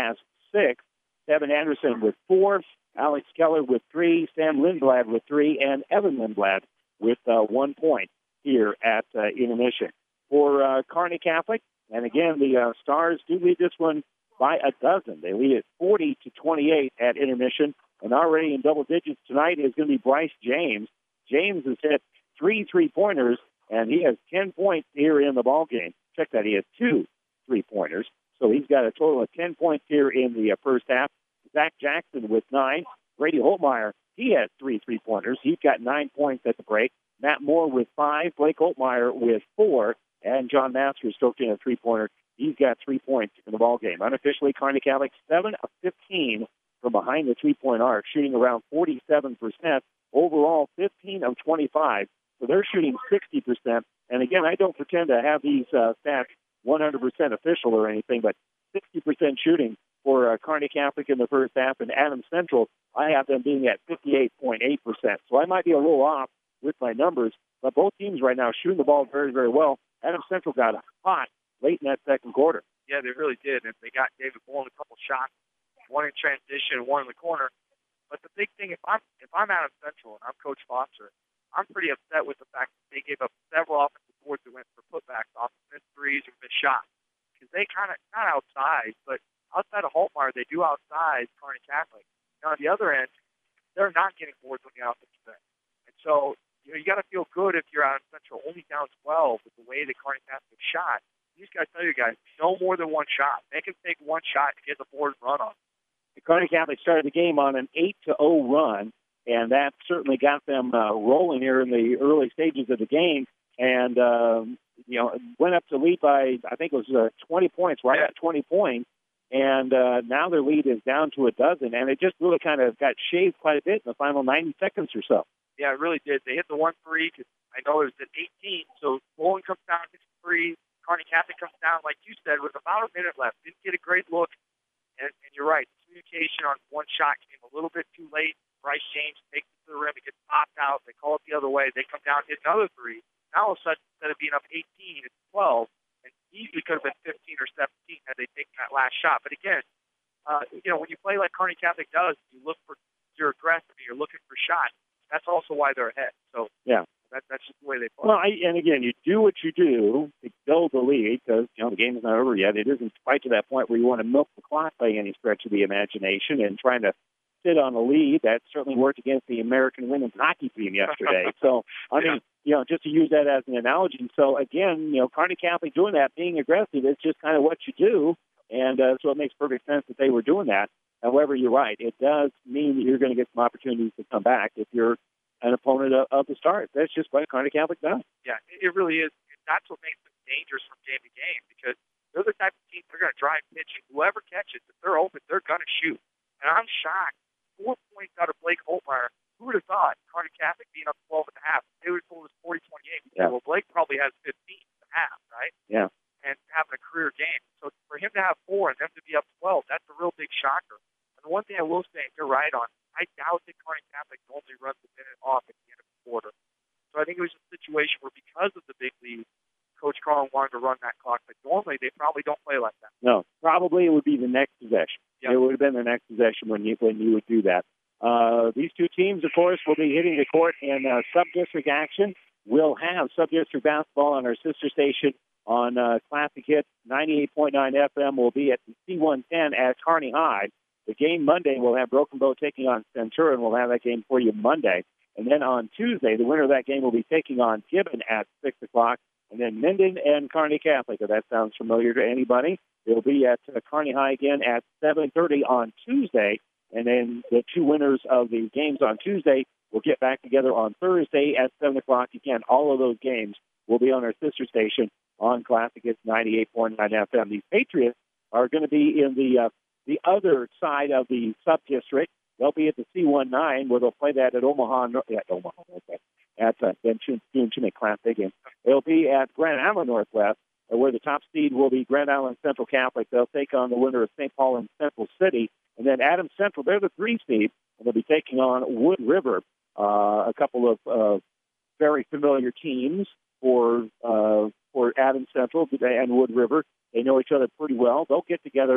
six. Devin Anderson with four. Alex Keller with three. Sam Lindblad with three. And Evan Lindblad with uh, one point here at uh, intermission. For uh, Kearney Catholic, and again, the uh, Stars do lead this one by a dozen. They lead it forty to twenty-eight at intermission. And already in double digits tonight is going to be Bryce James. James has hit three three-pointers, and he has ten points here in the ballgame. Check that, he has two three-pointers. So he's got a total of ten points here in the uh, first half. Zach Jackson with nine. Brady Holtmeyer, he has three three-pointers. He's got nine points at the break. Matt Moore with five. Blake Holtmeyer with four. And John Masters stroked in a three-pointer. He's got three points in the ballgame. Unofficially, Kearney Catholic, seven of fifteen from behind the three-point arc, shooting around forty-seven percent. Overall, fifteen of twenty-five. So they're shooting sixty percent. And again, I don't pretend to have these uh, stats one hundred percent official or anything, but sixty percent shooting for uh, Kearney Catholic in the first half. And Adams Central, I have them being at fifty-eight point eight percent. So I might be a little off with my numbers, but both teams right now shooting the ball very, very well. Adams Central got hot late in that second quarter. Yeah, they really did. And they got David Bourne a couple shots, one in transition, one in the corner. But the big thing, if I'm if I'm Adams Central and I'm Coach Foster, I'm pretty upset with the fact that they gave up several offensive boards that went for putbacks off of missed threes or missed shots. Because they kind of, not outside, but outside of Holtmeyer, they do outside Kearney Catholic. Now, on the other end, they're not getting boards on the offensive end. And so, you know, you got to feel good if you're Adams Central only down twelve with the way that Kearney Catholic shot. You just got to tell you guys, no more than one shot. Make them take one shot to get the board and run on. The Kearney Catholic started the game on an eight to oh run, and that certainly got them uh, rolling here in the early stages of the game. And, um, you know, went up to lead by, I think it was uh, twenty points, right at twenty points. And uh, now their lead is down to a dozen, and it just really kind of got shaved quite a bit in the final ninety seconds or so. Yeah, it really did. They hit the one three because I know it was at eighteen. So Bowling comes down, hits three. Kearney Catholic comes down, like you said, with about a minute left. Didn't get a great look. And, and you're right. Communication on one shot came a little bit too late. Bryce James takes it to the rim. It gets popped out. They call it the other way. They come down, hit another three. Now, all of a sudden, instead of being up eighteen, it's twelve. And easily could have been fifteen or seventeen had they taken that last shot. But again, uh, you know, when you play like Kearney Catholic does, you look for, you're aggressive, you're looking for shots. That's also why they're ahead. So yeah, that, that's just the way they play. Well, I, and again, you do what you do to build the lead because, you know, the game is not over yet. It isn't quite to that point where you want to milk the clock by any stretch of the imagination and trying to sit on a lead. That certainly worked against the American women's hockey team yesterday. So, I mean, you know, just to use that as an analogy. So, again, you know, Kearney Catholic doing that, being aggressive, it's just kind of what you do. And uh, so it makes perfect sense that they were doing that. However, you're right. It does mean that you're going to get some opportunities to come back if you're an opponent of, of the Stars. That's just what Kearney Catholic does. Yeah, it really is. That's what makes them dangerous from game to game because they're the type of team they're going to drive pitch, and whoever catches, if they're open, they're going to shoot. And I'm shocked. Four points out of Blake Holtmeyer. Who would have thought Kearney Catholic being up twelve and a half? They would have told us forty twenty-eight. Yeah. Well, Blake probably has fifteen and a half, right? Yeah. And having a career game. So for him to have four and them to be up twelve, that's a real big shocker. And the one thing I will say, you're right on, I doubt that Kearney Catholic normally runs a minute off at the end of the quarter. So I think it was a situation where because of the big lead, Coach Carlin wanted to run that clock, but normally they probably don't play like that. No, probably it would be the next possession. Yep. It would have been the next possession when you when you would do that. Uh, these two teams, of course, will be hitting the court in uh, sub-district action. We'll have sub-district basketball on our sister station on uh, Classic Hits ninety-eight point nine F M. We'll be at the C one ten at Kearney High. The game Monday, we'll have Broken Bow taking on Centura, and we'll have that game for you Monday. And then on Tuesday, the winner of that game will be taking on Gibbon at six o'clock. And then Minden and Kearney Catholic, if that sounds familiar to anybody, they'll be at uh, Kearney High again at seven thirty on Tuesday. And then the two winners of the games on Tuesday will get back together on Thursday at seven o'clock. Again, all of those games will be on our sister station on Classic Hits ninety-eight point nine F M. These Patriots are going to be in the uh, the other side of the sub-district. They'll be at the C nineteen, where they'll play that at Omaha, at Omaha, okay, at uh, Benjamin Class A game. They'll be at Grand Island Northwest, where the top seed will be Grand Island Central Catholic. They'll take on the winner of Saint Paul and Central City. And then Adams Central, they're the three seed, and they'll be taking on Wood River, uh, a couple of uh, very familiar teams for uh, for Adams Central and Wood River. They know each other pretty well. They'll get together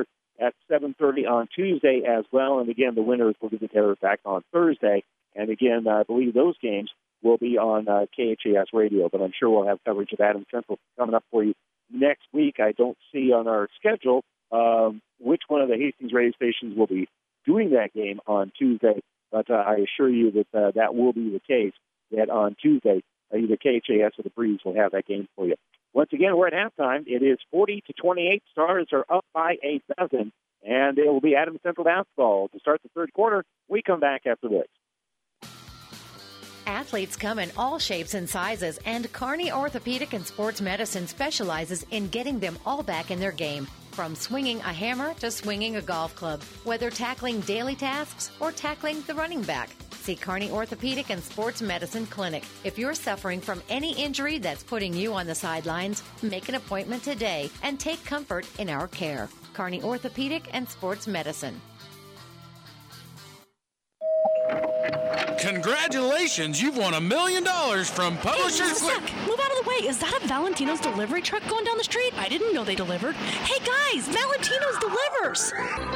at seven thirty on Tuesday as well. And again, the winners will get the terror back on Thursday. And again, I believe those games will be on uh, K H A S radio, but I'm sure we'll have coverage of Adams Central coming up for you next week. I don't see on our schedule um, which one of the Hastings radio stations will be doing that game on Tuesday, but uh, I assure you that uh, that will be the case, that on Tuesday, uh, either K H A S or the Breeze will have that game for you. Once again, we're at halftime. It is forty to twenty-eight. Stars are up by a dozen, and it will be Adams Central basketball to start the third quarter. We come back after this. Athletes come in all shapes and sizes, and Kearney Orthopedic and Sports Medicine specializes in getting them all back in their game. From swinging a hammer to swinging a golf club, whether tackling daily tasks or tackling the running back. See Kearney Orthopedic and Sports Medicine Clinic. If you're suffering from any injury that's putting you on the sidelines, make an appointment today and take comfort in our care. Kearney Orthopedic and Sports Medicine. Congratulations, you've won a million dollars from Publishers. Hey, Zach, move out of the way. Is that a Valentino's delivery truck going down the street? I didn't know they delivered. Hey guys, Valentino's delivers.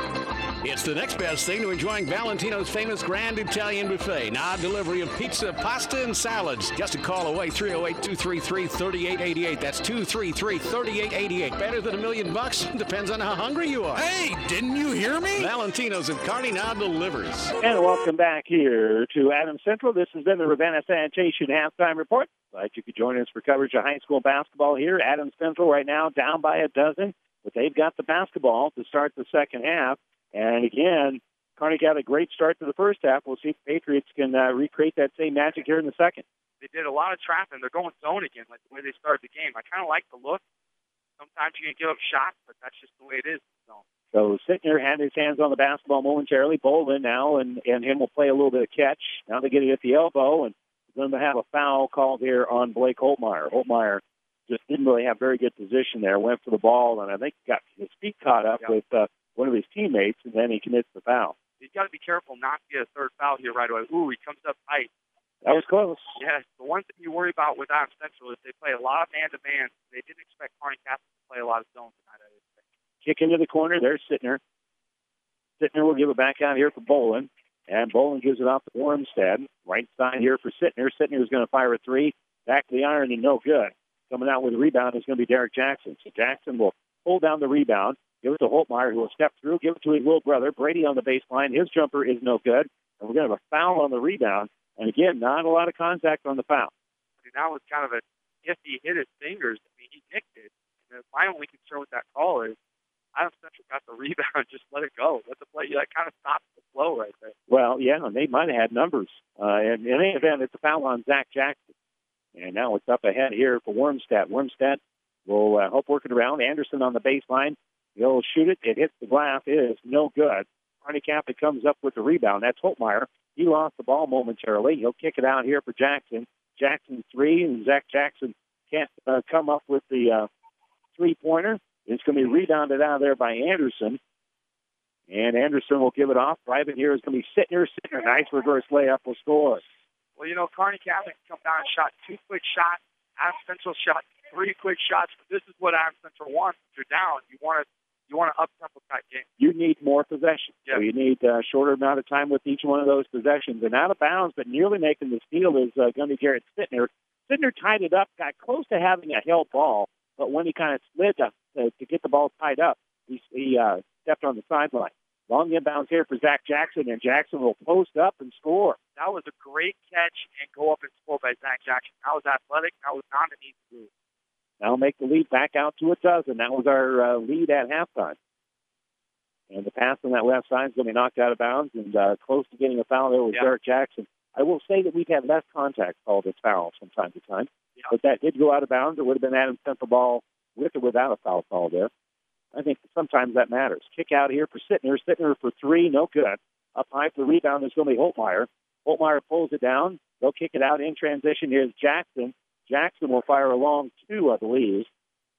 It's the next best thing to enjoying Valentino's famous Grand Italian Buffet. Now delivery of pizza, pasta, and salads. Just a call away, three oh eight, two three three, three eight eight eight. That's two three three, three eight eight eight. Better than a million bucks? Depends on how hungry you are. Hey, didn't you hear me? Valentino's of Kearney now delivers. And welcome back here to Adams Central. This has been the Ravenna Sanitation Halftime Report. Glad you could join us for coverage of high school basketball here. Adams Central right now down by a dozen, but they've got the basketball to start the second half. And again, Kearney got a great start to the first half. We'll see if the Patriots can uh, recreate that same magic here in the second. They did a lot of trapping. They're going zone again, like the way they started the game. I kind of like the look. Sometimes you can give up shots, but that's just the way it is. So, so Sittner had his hands on the basketball momentarily. Bolin now, and, and him will play a little bit of catch. Now they get it at the elbow, and going to have a foul called here on Blake Holtmeyer. Holtmeyer just didn't really have very good position there. Went for the ball, and I think got his feet caught up yeah. with uh, one of his teammates, and then he commits the foul. He's got to be careful not to get a third foul here right away. Ooh, he comes up tight. That was close. Yes, the one thing you worry about with Adams Central is they play a lot of man-to-man. They didn't expect Kearney Catholic to play a lot of zone tonight. I didn't think. Kick into the corner. There's Sittner. Sittner will give it back out here for Bolin, and Bolin gives it off to Wormstead. Right side here for Sittner. Sittner is going to fire a three. Back to the iron and no good. Coming out with a rebound is going to be Derek Jackson. So Jackson will hold down the rebound. Give it to Holtmeyer, who will step through. Give it to his little brother. Brady on the baseline. His jumper is no good. And we're going to have a foul on the rebound. And again, not a lot of contact on the foul. I mean, that was kind of a, if he hit his fingers, I mean, he nicked it. And my only concern with that call is Adams Central got the rebound. Just let it go. Let the play. That kind of stops the flow right there. Well, yeah, and they might have had numbers. Uh, and in any event, it's a foul on Zach Jackson. And now it's up ahead here for Wormstead. Wormstead will uh, help work it around. Anderson on the baseline. He'll shoot it. It hits the glass. It is no good. Kearney Catholic comes up with the rebound. That's Holtmeyer. He lost the ball momentarily. He'll kick it out here for Jackson. Jackson three, and Zach Jackson can't uh, come up with the uh, three-pointer. It's going to be rebounded out of there by Anderson. And Anderson will give it off. Private here is going to be Sittner. Sittner, nice reverse layup, will score. Well, you know, Kearney Catholic come down and shot two quick shots. Adams Central shot three quick shots. But this is what Adams Central wants. If you're down, you want to you want to up-tempo that game. You need more possession. Yeah. So you need a uh, shorter amount of time with each one of those possessions. And out of bounds, but nearly making the steal is uh, going to be Garrett Sittner. Sittner tied it up, got close to having a held ball, but when he kind of slid to, uh, to get the ball tied up, he, he uh, stepped on the sideline. Long inbounds here for Zach Jackson, and Jackson will post up and score. That was a great catch and go up and score by Zach Jackson. That was athletic. That was not an easy move. Now make the lead back out to a dozen. That was our uh, lead at halftime. And the pass on that left side is going to be knocked out of bounds, and uh, close to getting a foul there was yeah. Derek Jackson. I will say that we've had less contact called as fouls from time to time, yeah. but that did go out of bounds. It would have been Adams Central ball with or without a foul call there. I think sometimes that matters. Kick out here for Sittner. Sittner for three, no good. Up high for the rebound is going to be Holtmeyer. Holtmeyer pulls it down. They'll kick it out in transition. Here's Jackson. Jackson will fire a long two, I believe.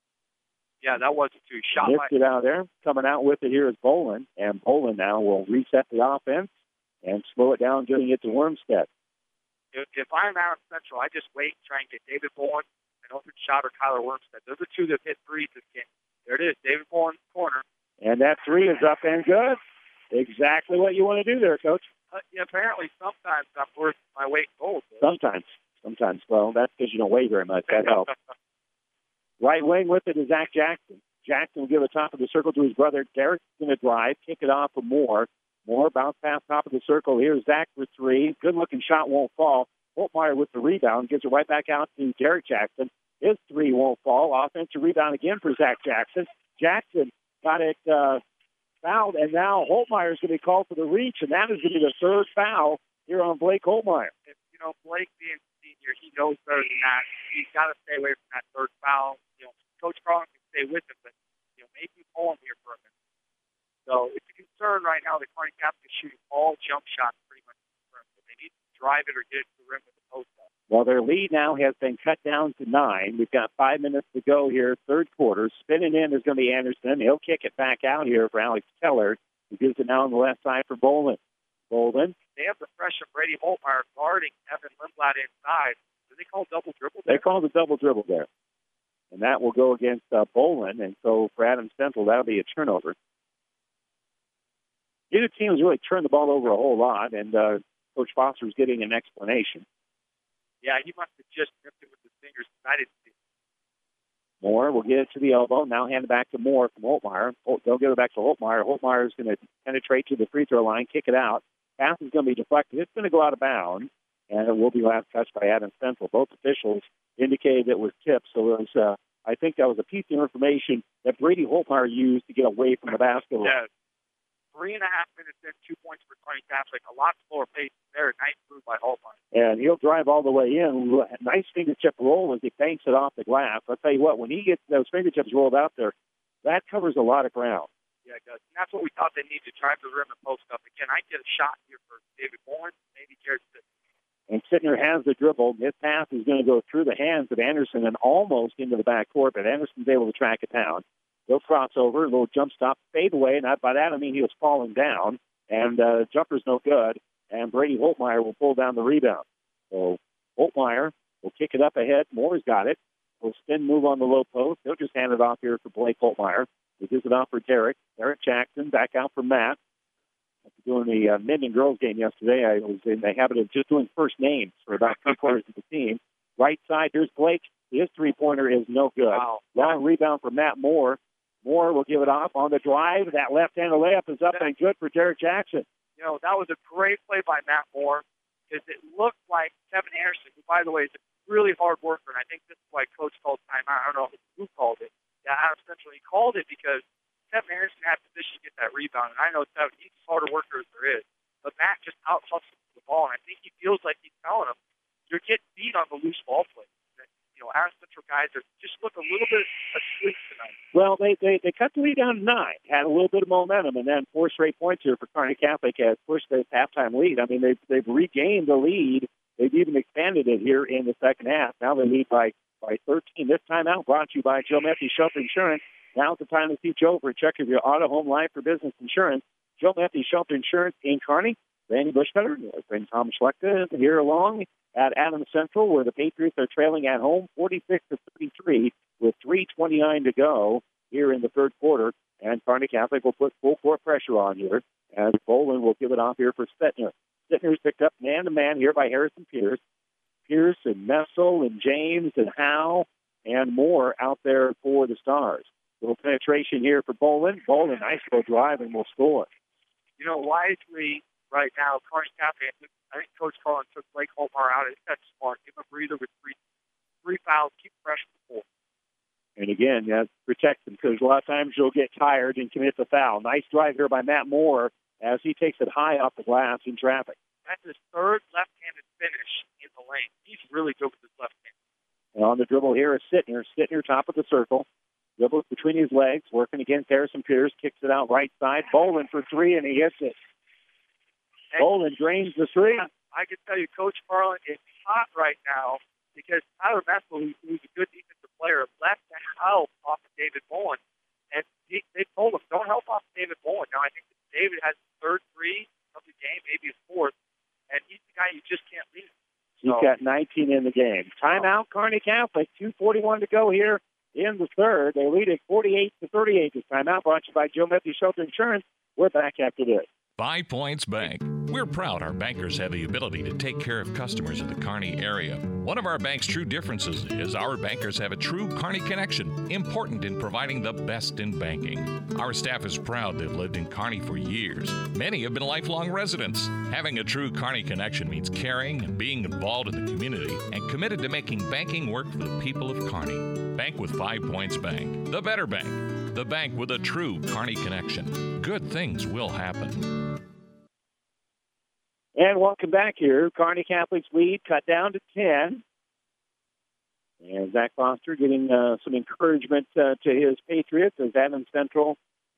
Yeah, that wasn't too shot. Missed it out there. Coming out with it here is Bolin. And Bolin now will reset the offense and slow it down, giving it to Wormstead. If, if I'm Adams Central, I just wait and try and get David Bolin and open shot or Kyler Wormstead. Those are two that hit threes this game. There it is, David Bolin corner. And that three is up and good. Exactly what you want to do there, Coach. Uh, yeah, apparently sometimes I'm worth my weight in gold. Sometimes. Sometimes. Well, that's because you don't weigh very much. That helps. Right wing with it is Zach Jackson. Jackson will give a top of the circle to his brother. Derek's going to drive, kick it off for Moore. Moore bounce past top of the circle. Here's Zach for three. Good-looking shot won't fall. Holtmeyer with the rebound. Gives it right back out to Derek Jackson. His three won't fall. Offensive rebound again for Zach Jackson. Jackson got it uh, fouled, and now Holtmeyer is going to be called for the reach, and that is going to be the third foul here on Blake Holtmeyer. If, you know, Blake being a senior, he knows better than that. He's got to stay away from that third foul. You know, Coach Carlin can stay with him, but you know, maybe pull him here for a minute. So it's a concern right now that Kearney Catholic is shooting all jump shots pretty much in the rim. So they need to drive it or get it to the rim with the post up. Well, their lead now has been cut down to nine. We've got five minutes to go here, third quarter. Spinning in is going to be Anderson. He'll kick it back out here for Alex Keller. He gives it now on the left side for Bolin. Bolin. They have the freshman Brady Holtmeyer guarding Evan Lindblad inside. Do they call double dribble there? They call the double dribble there. And that will go against uh, Bolin. And so for Adams Central, that'll be a turnover. Neither team has really turned the ball over a whole lot, and uh, Coach Foster's getting an explanation. Yeah, he must have just nipped it with his fingers. I didn't see it. Moore will get it to the elbow. Now hand it back to Moore from Holtmeyer. They'll give it back to Holtmeyer. Holtmeyer is going to penetrate to the free throw line, kick it out. Pass is going to be deflected. It's going to go out of bounds, and it will be last touched by Adams Central. Both officials indicated it was tipped, so it was, uh, I think that was a piece of information that Brady Holtmeyer used to get away from the basketball. Yeah. Three and a half minutes in, two points for Kearney Catholic. A lot slower pace there. Nice move by Holtmeyer. And he'll drive all the way in. Nice fingertip roll as he banks it off the glass. I'll tell you what, when he gets those fingertips rolled out there, that covers a lot of ground. Yeah, it does. And that's what we thought they needed to drive the rim and post up. Again, I get a shot here for David Bourne, maybe Jared Sittner. And Sittner has the dribble. His pass is going to go through the hands of Anderson and almost into the backcourt, but Anderson's able to track it down. He'll cross over, a little jump stop, fade away, and by that I mean he was falling down, and uh, jumper's no good, and Brady Holtmeyer will pull down the rebound. So Holtmeyer will kick it up ahead. Moore's got it. Will spin move on the low post. He'll just hand it off here for Blake Holtmeyer. He gives it off for Derek. Derek Jackson back out for Matt. After doing the uh, men and girls game yesterday, I was in the habit of just doing first names for about three quarters of the team. Right side, here's Blake. His three-pointer is no good. Wow. Long rebound for Matt Moore. Moore will give it off on the drive. That left-handed layup is up and good for Derek Jackson. You know, that was a great play by Matt Moore because it looked like Kevin Anderson, who, by the way, is a really hard worker, and I think this is why Coach called timeout. I don't know who called it. Yeah, Adams Central, he called it because Kevin Anderson had position to get that rebound, and I know Kevin, he's as hard a worker as there is. But Matt just out-hustles the ball, and I think he feels like he's telling him, you're getting beat on the loose ball play. You know, our Central guys are just look a little bit asleep tonight. Well, they, they they cut the lead down to nine, had a little bit of momentum, and then four straight points here for Kearney Catholic has pushed the halftime lead. I mean, they've, they've regained the lead. They've even expanded it here in the second half. Now they lead by, by thirteen. This timeout brought to you by Joe Mephi Shelter Insurance. Now's the time to see Joe for a check of your auto, home, life, or business insurance. Joe Mephi Shelter Insurance in Kearney. Randy Bushcutter, friend Tom Schlechter here along at Adams Central, where the Patriots are trailing at home forty-six to thirty-three with three twenty-nine to go here in the third quarter. And Kearney Catholic will put full court pressure on here as Bolin will give it off here for Sittner. Sittner's picked up man-to-man here by Harrison Pierce. Pierce and Messel and James and Howe and more out there for the Stars. Little penetration here for Bolin. Bolin, nice go drive and will score. You know, wisely right now, Kearney Catholic, I think Coach Carlin took Blake Holtmeyer out. I think that's smart. Give him a breather with three, three fouls. Keep pressure full. And again, that protects him because a lot of times you'll get tired and commit the foul. Nice drive here by Matt Moore as he takes it high off the glass in traffic. That's his third left-handed finish in the lane. He's really good with his left hand. And on the dribble here is Sittner. Sittner, top of the circle. Dribbles between his legs, working against Harrison Pierce. Kicks it out right side. Bolin for three, and he hits it. And Bolin drains the three. I can tell you, Coach Carlin is hot right now because Tyler Messel, who, who's a good defensive player, left the help off of David Bowen. And he, they told him, don't help off David Bowen. Now, I think that David has his third three of the game, maybe his fourth, and he's the guy you just can't leave. He's so, got nineteen in the game. Timeout, Kearney Catholic. two forty-one to go here in the third. They lead it forty-eight to thirty-eight this time out. Brought to you by Joe Matthews Shelter Insurance. We're back after this. Five Points Bank. We're proud our bankers have the ability to take care of customers in the Kearney area. One of our bank's true differences is our bankers have a true Kearney connection, important in providing the best in banking. Our staff is proud they've lived in Kearney for years. Many have been lifelong residents. Having a true Kearney connection means caring and being involved in the community and committed to making banking work for the people of Kearney. Bank with Five Points Bank, the better bank, the bank with a true Kearney connection. Good things will happen. And welcome back here. Kearney Catholic's lead cut down to ten. And Zach Foster getting uh, some encouragement uh, to his Patriots as Adams Central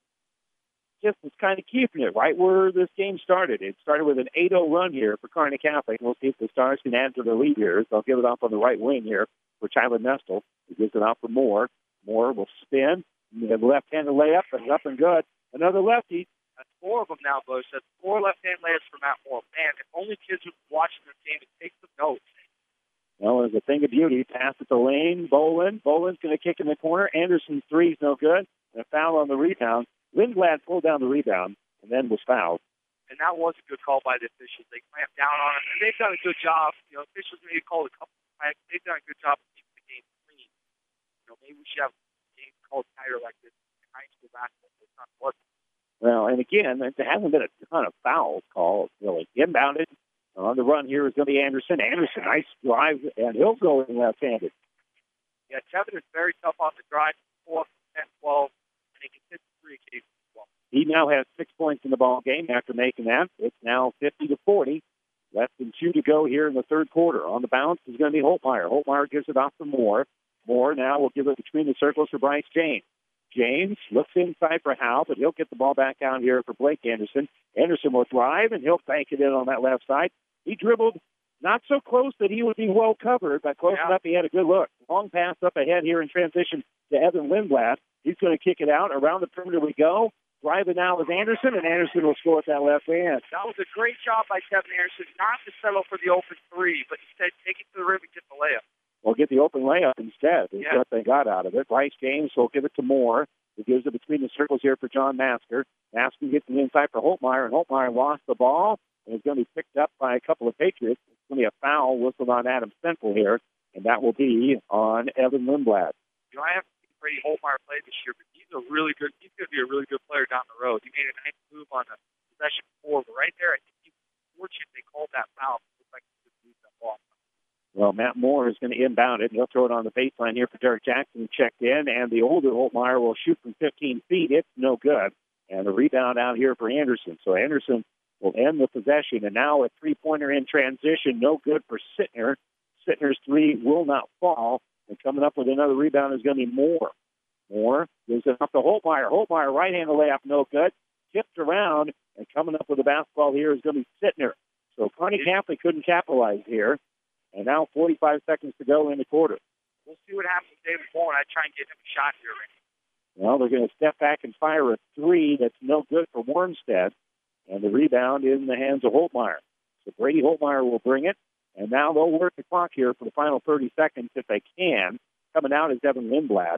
just is kind of keeping it right where this game started. It started with an eight oh run here for Kearney Catholic. We'll see if the Stars can add to their lead here. They'll give it off on the right wing here for Tyler Nestle. He gives it off for Moore. Moore will spin. The left-handed layup, and it's up and good. Another lefty. That's four of them now, Bush. That's four left-hand layups for Matt Moore. Man, if only kids would watching this game and take some notes. Well, it's a thing of beauty. Pass it to Lane. Boland. Boland's going to kick in the corner. Anderson's three's no good. And a foul on the rebound. Lindblad pulled down the rebound and then was fouled. And that was a good call by the officials. They clamped down on it. And they've done a good job. You know, officials maybe called a couple of times. They've done a good job of keeping the game clean. You know, maybe we should have games called tighter like this in high school basketball. It's not working. Well, and again, there hasn't been a ton of fouls called, really. Inbounded on the run here is going to be Anderson. Anderson, nice drive, and he'll go in left-handed. Yeah, Kevin is very tough on the drive, four, ten, twelve, and he can hit the three occasions as well. He now has six points in the ball game after making that. It's now fifty to forty. Less than two to go here in the third quarter. On the bounce is going to be Holtmeyer. Holtmeyer gives it off to Moore. Moore now will give it between the circles for Bryce James. James looks inside for Howe, but he'll get the ball back out here for Blake Anderson. Anderson will drive, and he'll bank it in on that left side. He dribbled not so close that he would be well covered, but close yeah. enough he had a good look. Long pass up ahead here in transition to Evan Lindblad. He's going to kick it out. Around the perimeter we go. Driving now with Anderson, and Anderson will score at that left end. That was a great job by Kevin Anderson, not to settle for the open three, but instead take it to the rim and get the layup. Well, get the open layup instead. Is yeah. what they got out of it. Bryce James will give it to Moore. He gives it between the circles here for John Masker. Masker gets it inside for Holtmeyer, and Holtmeyer lost the ball, and it's going to be picked up by a couple of Patriots. It's going to be a foul whistled on Adams Central here, and that will be on Evan Lindblad. You know, I haven't seen Brady Holtmeyer play this year, but he's a really good. He's going to be a really good player down the road. He made a nice move on the possession before, but right there, I think he was fortunate they called that foul. It looks like he just moved that ball. Well, Matt Moore is going to inbound it. He'll throw it on the baseline here for Derek Jackson, checked in, and the older Holtmeyer will shoot from fifteen feet. It's no good. And the rebound out here for Anderson. So Anderson will end the possession, and now a three-pointer in transition, no good for Sittner. Sittner's three will not fall, and coming up with another rebound is going to be Moore. Moore gives it up to Holtmeyer. Holtmeyer, right-handed layup, no good. Tipped around, and coming up with the basketball here is going to be Sittner. So Kearney Catholic couldn't capitalize here. And now forty-five seconds to go in the quarter. We'll see what happens with David Bowen. I try and get him a shot here, Randy. Well, they're going to step back and fire a three that's no good for Wormstead. And the rebound is in the hands of Holtmeyer. So Brady Holtmeyer will bring it. And now they'll work the clock here for the final thirty seconds if they can. Coming out is Evan Lindblad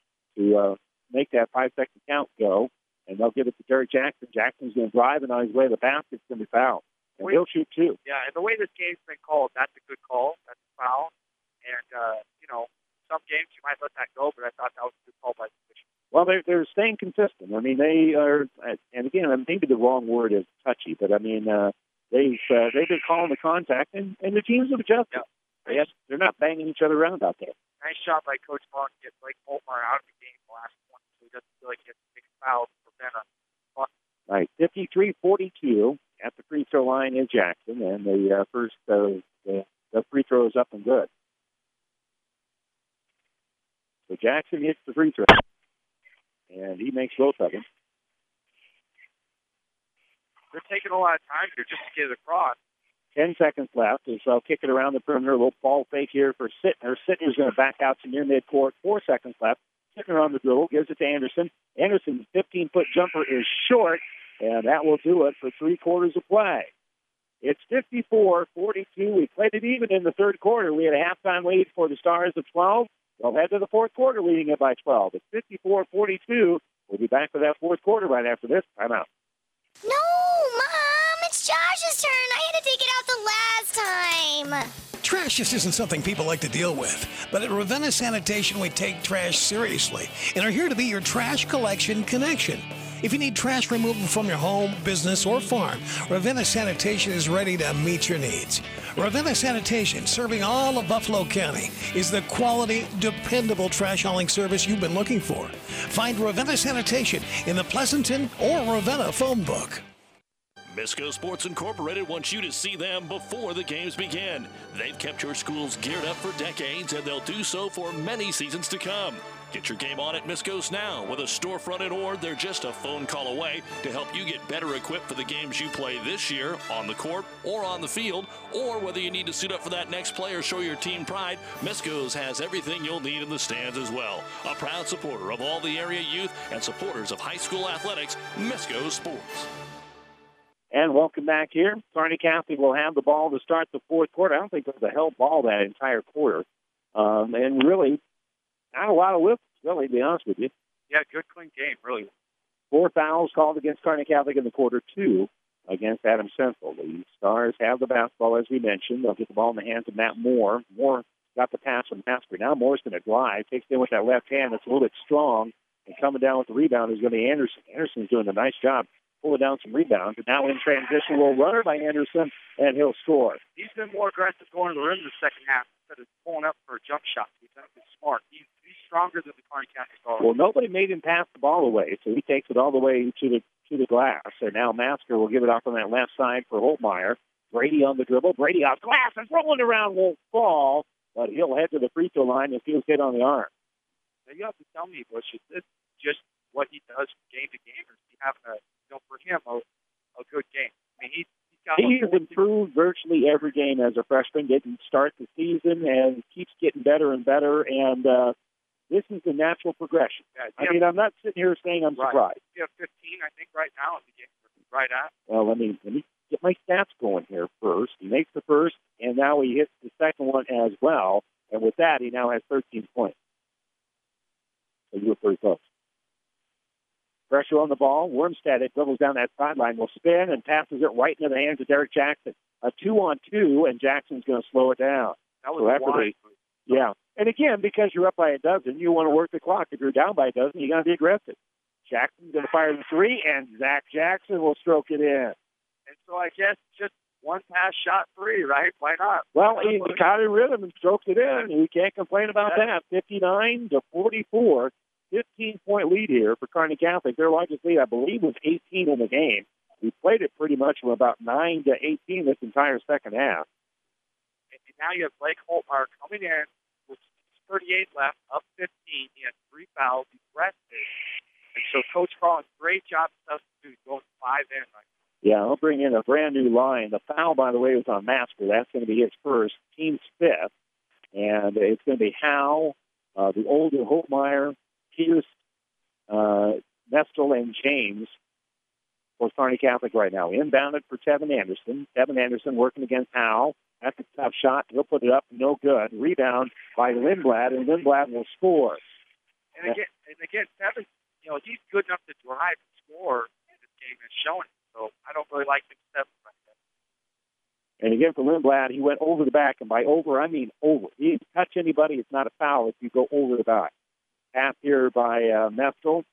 to uh, make that five-second count go. And they'll give it to Derek Jackson. Jackson's going to drive, and on his way to the basket, it's going to be fouled. And he'll shoot two. Yeah, and the way this game's been called, that's a good call. That's a foul. And, uh, you know, some games you might let that go, but I thought that was a good call by the official. Well, they're, they're staying consistent. I mean, they are, and again, maybe the wrong word is touchy, but I mean, uh, they've, uh, they've been calling the contact, and, and the teams have adjusted. Yeah. They have, they're not banging each other around out there. Nice job by Coach Vaughn to get Blake Holtmeyer out of the game the last one, so he doesn't feel like he has to take a foul to prevent a bucket. Right, fifty-three forty-two. At the free throw line is Jackson, and the uh, first uh, the, the free throw is up and good. So Jackson hits the free throw, and he makes both of them. They're taking a lot of time here just to get it across. Ten seconds left, and so I'll kick it around the perimeter. A little ball fake here for Sittner. Sittner's going to back out to near midcourt. Four seconds left. Sittner on the dribble, gives it to Anderson. Anderson's fifteen-foot jumper is short. And that will do it for three quarters of play. It's fifty-four forty-two. We played it even in the third quarter. We had a halftime lead for the Stars of twelve. They'll head to the fourth quarter, leading it by twelve. It's fifty-four forty-two. We'll be back for that fourth quarter right after this timeout. No, Mom, it's Josh's turn. I had to take it out the last time. Trash just isn't something people like to deal with. But at Ravenna Sanitation, we take trash seriously and are here to be your trash collection connection. If you need trash removal from your home, business, or farm, Ravenna Sanitation is ready to meet your needs. Ravenna Sanitation, serving all of Buffalo County, is the quality, dependable trash hauling service you've been looking for. Find Ravenna Sanitation in the Pleasanton or Ravenna phone book. Misco Sports Incorporated wants you to see them before the games begin. They've kept your schools geared up for decades, and they'll do so for many seasons to come. Get your game on at Misco's now. With a storefront in Ord, they're just a phone call away to help you get better equipped for the games you play this year on the court or on the field, or whether you need to suit up for that next play or show your team pride, Misco's has everything you'll need in the stands as well. A proud supporter of all the area youth and supporters of high school athletics, Misco Sports. And welcome back here. Kearney Catholic will have the ball to start the fourth quarter. I don't think there's a held ball that entire quarter. Um, and really, not a lot of whips, really, to be honest with you. Yeah, good, clean game, really. Four fouls called against Kearney Catholic in the quarter two against Adams Central. The Stars have the basketball, as we mentioned. They'll get the ball in the hands of Matt Moore. Moore got the pass from Masker. Now Moore's going to drive, takes it in with that left hand that's a little bit strong, and coming down with the rebound is going to be Anderson. Anderson's doing a nice job pulling down some rebounds. And now in transition, will runner by Anderson, and he'll score. He's been more aggressive going to the rim in the second half instead of pulling up for a jump shot. He's smart. He's, he's stronger than the Kearney Catholic Stars. Well, nobody made him pass the ball away, so he takes it all the way to the to the glass. And now Masker will give it off on that left side for Holtmeyer. Brady on the dribble. Brady off glass and rolling around, won't fall, but he'll head to the free throw line and feels hit on the arm. Now, you have to tell me, Bush, is this just what he does from game to game, or is he having a, you know, for him, a, a good game? I mean, he, he's got He has improved virtually every game as a freshman. Didn't start the season and keeps getting better and better. And uh, this is the natural progression. Yeah, I mean, I'm not sitting here saying I'm right. surprised. You have fifteen, I think, right now in the game. Right at. Well, let me let me get my stats going here first. He makes the first, and now he hits the second one as well. And with that, he now has thirteen points. So you were pretty close. Pressure on the ball. Wormstad, it dribbles down that sideline, will spin and passes it right into the hands of Derek Jackson. A two-on-two, and Jackson's going to slow it down. That was so after wide. the, yeah. And again, because you're up by a dozen, you want to work the clock. If you're down by a dozen, you got to be aggressive. Jackson's going to fire the three, and Zach Jackson will stroke it in. And so I guess just one pass shot three, right? Why not? Well, he got in rhythm and stroked it in. We can't complain about that. fifty-nine to forty-four. fifteen-point lead here for Kearney Catholic. Their largest lead, I believe, was eighteen in the game. We played it pretty much from about nine to eighteen this entire second half. And now you have Blake Holtmeyer coming in with thirty-eight left, up fifteen. He has three fouls. He's rested. And so Coach Collins, great job substitute, going five in. Right? Yeah, I'll bring in a brand-new line. The foul, by the way, was on Masker. That's going to be his first, team's fifth. And it's going to be Howe, uh, the older Holtmeyer, Pierce, uh, Nestle, and James for Kearney Catholic right now. Inbounded for Tevin Anderson. Tevin Anderson working against Howe. That's a tough shot. He'll put it up. No good. Rebound by Lindblad, and Lindblad will score. And again, and again, Tevin, you know, he's good enough to drive and score in this game and showing it. So I don't really like him seven right there. And again, for Lindblad, he went over the back. And by over, I mean over. He didn't touch anybody. It's not a foul if you go over the back. Pass here by uh, Mestel.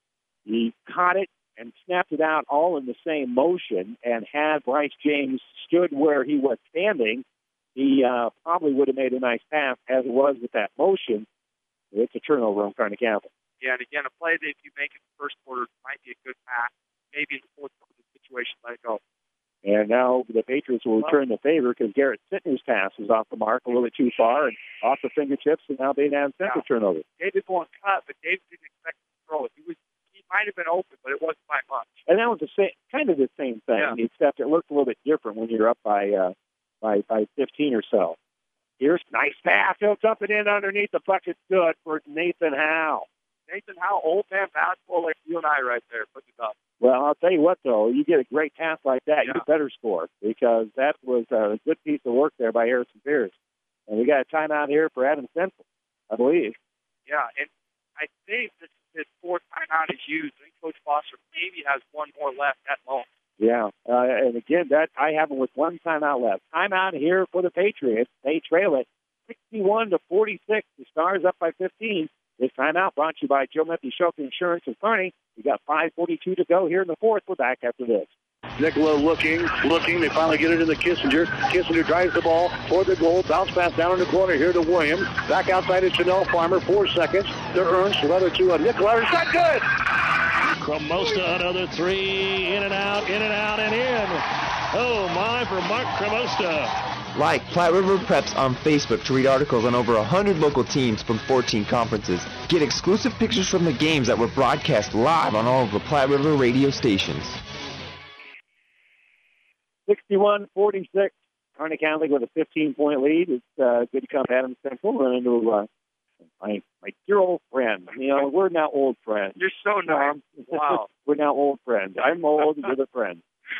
He caught it and snapped it out all in the same motion. And had Bryce James stood where he was standing, he uh, probably would have made a nice pass. As it was with that motion, it's a turnover on Kearney Catholic. Yeah, and again, a play that if you make it in the first quarter might be a good pass. Maybe in the fourth quarter situation, let it go. And now the Patriots will return the favor because Garrett Sittner's pass was off the mark a little bit too far and off the fingertips, and now they have Central yeah. turnover. David won't cut, but David didn't expect to throw it. He was he might have been open, but it wasn't by much. And that was the same, kind of the same thing, yeah. except it looked a little bit different when you're up by uh, by by fifteen or so. Here's nice pass. He'll dump it in underneath the bucket. Good for Nathan Howe. Nathan Howe, old man basketball like you and I right there. Put it up. Well, I'll tell you what, though, you get a great pass like that, yeah. you better score because that was a good piece of work there by Harrison Pierce. And we got a timeout here for Adams Central. I believe. Yeah, and I think this is his fourth timeout is used. I think Coach Foster maybe has one more left at most. Yeah, uh, and again, that I have them with one timeout left. Timeout here for the Patriots. They trail it sixty-one to forty-six. The Stars up by fifteen. This timeout brought to you by Joe Meppi-Schultz Insurance of Kearney. We got five forty-two to go here in the fourth. We're back after this. Nicola looking, looking. They finally get it into Kissinger. Kissinger drives the ball toward the goal. Bounce pass down in the corner here to Williams. Back outside to Chanel Farmer. Four seconds. To Ernst. Leather to uh, Nicola. It's not good. Cremosta, another three. In and out, in and out, and in. Oh, my, for Mark Cremosta. Like Platte River Preps on Facebook to read articles on over one hundred local teams from fourteen conferences. Get exclusive pictures from the games that were broadcast live on all of the Platte River radio stations. sixty-one forty-six. Kearney Catholic with a fifteen-point lead. It's uh, good to come to Adams Central. Run into uh, my my dear old friend. You know, we're now old friends. You're so nice. Um, wow. We're now old friends. I'm old, you're the friend.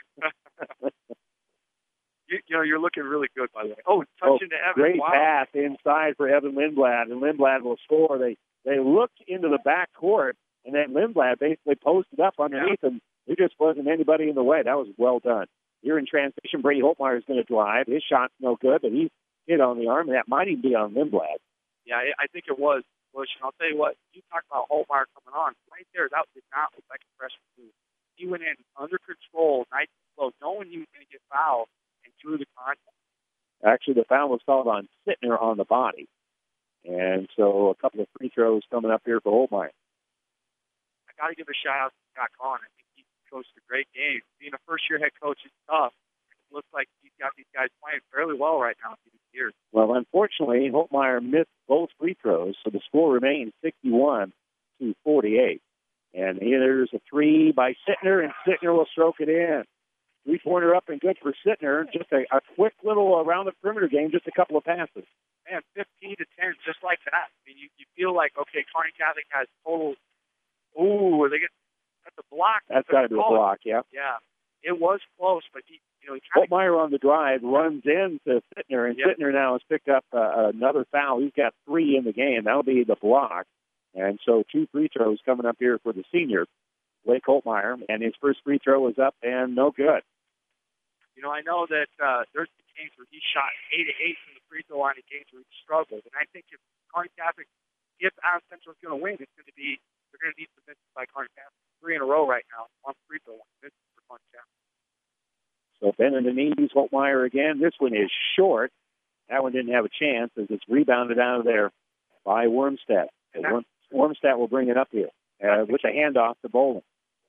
you, you know, you're looking really good, by the way. Oh, oh touching to Evan. Great wow. pass inside for Evan Lindblad, and Lindblad will score. They they looked into the back court, and then Lindblad basically posted up underneath yeah. him. There just wasn't anybody in the way. That was well done. Here in transition, Brady Holtmeyer is going to drive. His shot's no good, but he hit on the arm, and that might even be on Lindblad. Yeah, I think it was, Bush. And I'll tell you what, you talk about Holtmeyer coming on. Right there, that did not look like a freshman move. He went in under control, nice and slow, knowing he was going to get fouled, and drew the contact. Actually, the foul was called on Sittner on the body. And so a couple of free throws coming up here for Holtmeyer. I got to give a shout-out to Scott Kahn. I think he coached a great game. Being a first-year head coach is tough. It looks like he's got these guys playing fairly well right now these years. Well, unfortunately, Holtmeyer missed both free throws, so the score remains sixty-one to forty-eight. And here's a three by Sittner, and Sittner will stroke it in. Three-pointer up and good for Sittner. Just a, a quick little around-the-perimeter game, just a couple of passes. Man, fifteen to ten, just like that. I mean, you, you feel like, okay, Kearney Catholic has total, ooh, they get, that's a block. That's got to be a block, yeah. Yeah, it was close, but he, you know, he Holtmeyer on the drive runs into Sittner, and yep. Sittner now has picked up uh, another foul. He's got three in the game. That'll be the block. And so two free throws coming up here for the senior, Blake Holtmeyer, and his first free throw is up and no good. You know, I know that uh, there's the games where he shot eight to eight from the free throw line, and games where he struggled. And I think if Kearney Catholic, if Adams Central is going to win, it's going to be they're going to need some misses by Kearney Catholic. Three in a row right now on free throw line. This is for Kearney Catholic. So Ben and Denise, Holtmeyer again. This one is short. That one didn't have a chance as it's rebounded out of there by Wormstadt. Worm, Wormstadt will bring it up here uh, with a handoff to Bolin.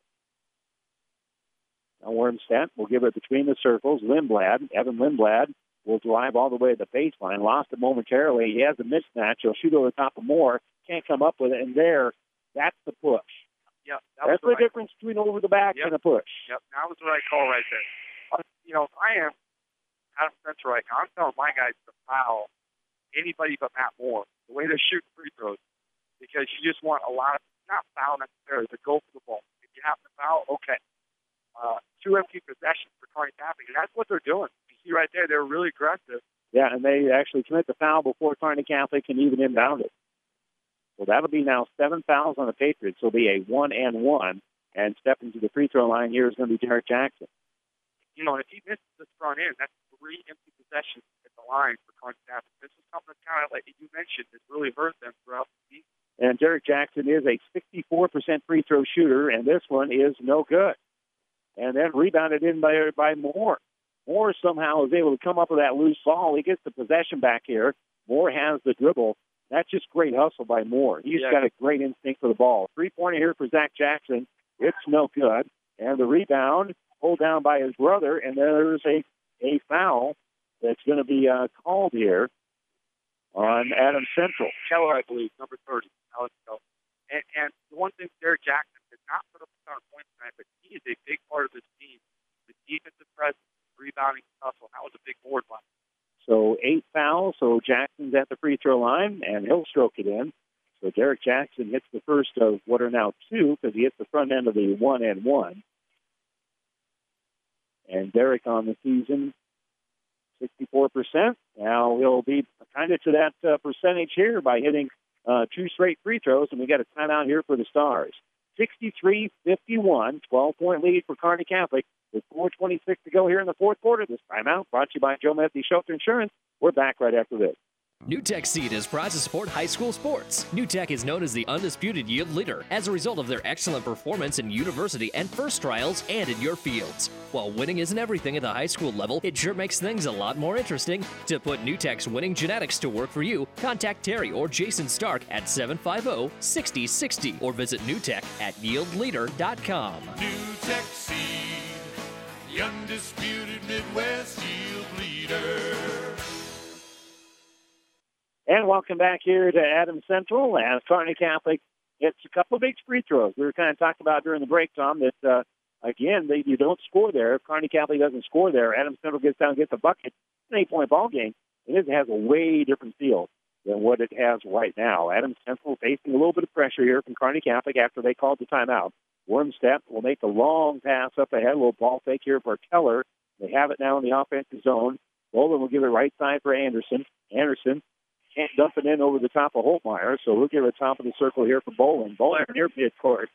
Now Wormstadt will give it between the circles. Lindblad, Evan Lindblad, will drive all the way to the baseline. Lost it momentarily. He has a mismatch. He'll shoot over the top of Moore. Can't come up with it. And there, that's the push. Yep, that that's the, the right. difference between over the back yep. and a push. Yep, that was the right call right there. You know, if I am Adams Central right now, I'm telling my guys to foul anybody but Matt Moore, the way they shoot free throws, because you just want a lot of, not foul necessarily, but go for the ball. If you happen to foul, okay. Uh, two empty possessions for Kearney Catholic, and that's what they're doing. You see right there, they're really aggressive. Yeah, and they actually commit the foul before Kearney Catholic can even inbound it. So that'll be now seven fouls on the Patriots. It'll be a one and one, and stepping to the free throw line here is going to be Derek Jackson. You know, if he misses this front end, that's three empty possessions at the line for Kearney Catholic. This is something that's kind of like you mentioned has really hurt them throughout the season. And Derek Jackson is a sixty-four percent free throw shooter, and this one is no good. And then rebounded in by by Moore. Moore somehow is able to come up with that loose ball. He gets the possession back here. Moore has the dribble. That's just great hustle by Moore. He's yeah. got a great instinct for the ball. Three-pointer here for Zach Jackson. It's no good. And the rebound pulled down by his brother, and there's a, a foul that's going to be uh, called here on Adams Central. Keller, I believe, number thirty. Alex Keller. And, and the one thing, Derek Jackson did not put up a ton of points tonight, but he is a big part of this team. The defensive presence, rebounding, hustle. That was a big board line. So eight fouls, so Jackson's at the free throw line, and he'll stroke it in. So Derek Jackson hits the first of what are now two, because he hits the front end of the one and one. And Derek on the season, sixty-four percent. Now he'll be kind of to that uh, percentage here by hitting uh, two straight free throws, and we got a timeout here for the Stars. sixty-three fifty-one, twelve-point lead for Kearney Catholic with four twenty-six to go here in the fourth quarter. This timeout brought to you by Joe Metheny Shelter Insurance. We're back right after this. NewTek Seed is proud to support high school sports. NewTek is known as the undisputed yield leader as a result of their excellent performance in university and first trials and in your fields. While winning isn't everything at the high school level, it sure makes things a lot more interesting. To put NewTek's winning genetics to work for you, contact Terry or Jason Stark at seven five zero, six zero six zero or visit NewTek at yield leader dot com. NewTek Seed, the undisputed Midwest yield leader. And welcome back here to Adams Central as Kearney Catholic hits a couple of big free throws. We were kind of talking about during the break, Tom, that, uh, again, they, you don't score there. If Kearney Catholic doesn't score there, Adams Central gets down and gets a bucket. It's an eight-point ball game. And it has a way different feel than what it has right now. Adams Central facing a little bit of pressure here from Kearney Catholic after they called the timeout. Wormstead will make the long pass up ahead. A little ball fake here for Keller. They have it now in the offensive zone. Bowler will give it right side for Anderson. Anderson can't dump it in over the top of Holtmeyer, so we'll give it top of the circle here for Bowling. Bowling near midcourt.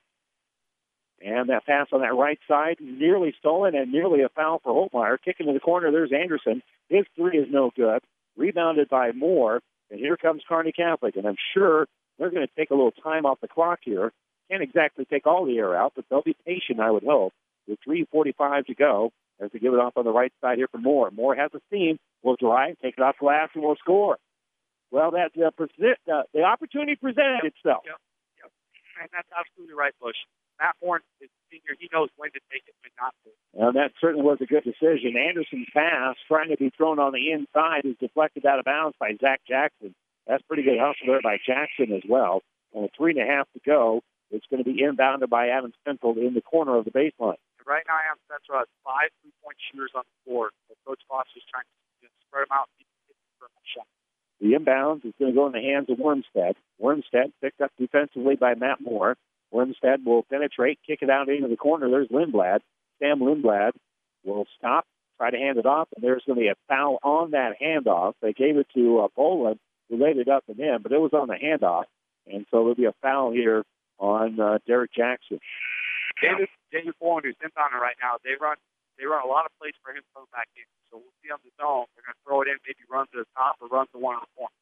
And that pass on that right side, nearly stolen and nearly a foul for Holtmeyer. Kicking to the corner, there's Anderson. His three is no good. Rebounded by Moore, and here comes Kearney Catholic. And I'm sure they're going to take a little time off the clock here. Can't exactly take all the air out, but they'll be patient, I would hope, with three forty-five to go as they give it off on the right side here for Moore. Moore has a seam, will drive, take it off glass, and will score. Well, that uh, present, uh, the opportunity presented itself. Yep, yep. And that's absolutely right, Bush. Matt Horn is senior. He knows when to take it, when not to. Well, that certainly was a good decision. Anderson's pass, trying to be thrown on the inside, is deflected out of bounds by Zach Jackson. That's pretty good hustle there by Jackson as well. And with three and a half to go, it's going to be inbounded by Adams Central in the corner of the baseline. Right now, Adams Central has five three-point shooters on the floor. So Coach Foster is trying to spread them out and get them a shot. The inbounds is going to go in the hands of Wormstead. Wormstead picked up defensively by Matt Moore. Wormstead will penetrate, kick it out into the corner. There's Lindblad. Sam Lindblad will stop, try to hand it off, and there's going to be a foul on that handoff. They gave it to uh, Boland, who laid it up and in, but it was on the handoff. And so there'll be a foul here on uh, Derek Jackson. David, David Boland, who's in on it right now, they run they run a lot of plays for him to come back in. So we'll see on the zone. They're going to throw it in, maybe run to the top or run to one of the corners.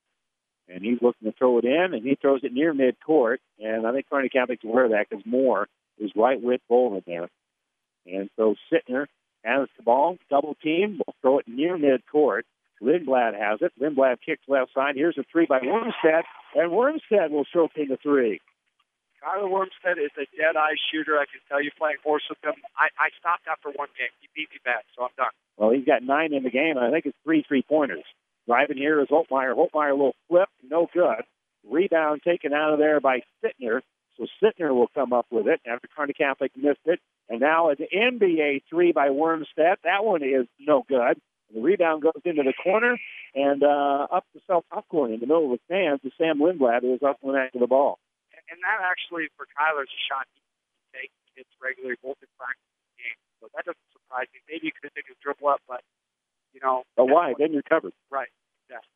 And he's looking to throw it in, and he throws it near midcourt. And I think Kearney Catholic's aware of that because Moore is right with Boland there. And so Sittner has the ball, double team, will throw it near midcourt. Lindblad has it. Lindblad kicks left side. Here's a three by Wormstead, and Wormstead will stroke in the three. Kyler Wormstead is a dead-eye shooter. I can tell you, playing horse with him. I, I stopped after one game. He beat me back, so I'm done. Well, he's got nine in the game, and I think it's three three-pointers. Driving here is Holtmeyer. Holtmeyer, a little flip, no good. Rebound taken out of there by Sittner. So Sittner will come up with it after Kearney Catholic missed it. And now an N B A three by Wormstead. That one is no good. The rebound goes into the corner and uh, up the south top corner in the middle of the stands to Sam Lindblad, who is up one after the ball. And that actually, for Kyler's a shot he can take. It's regularly both in practice and game. So that doesn't surprise me. Maybe you could have taken a dribble up, but, you know. But why? Then you're covered. Right. Exactly.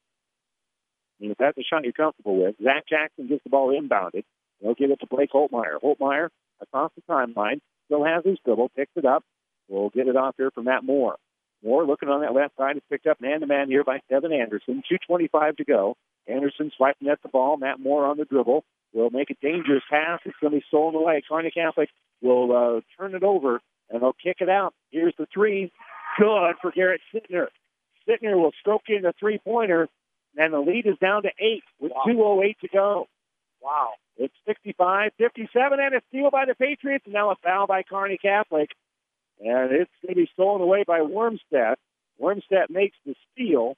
I mean, if that's a shot you're comfortable with, Zach Jackson gets the ball inbounded. They'll give it to Blake Holtmeyer. Holtmeyer, across the timeline, still has his dribble, picks it up. We'll get it off here for Matt Moore. Moore, looking on that left side, is picked up man-to-man here by Devin Anderson. two twenty-five to go. Anderson swiping at the ball. Matt Moore on the dribble. Will make a dangerous pass. It's going to be stolen away. Kearney Catholic will uh, turn it over, and they'll kick it out. Here's the three. Good for Garrett Sittner. Sittner will stroke in a three-pointer, and the lead is down to eight with wow. two oh eight to go. Wow. It's sixty-five fifty-seven, and a steal by the Patriots, and now a foul by Kearney Catholic. And it's going to be stolen away by Wormstead. Wormstead makes the steal.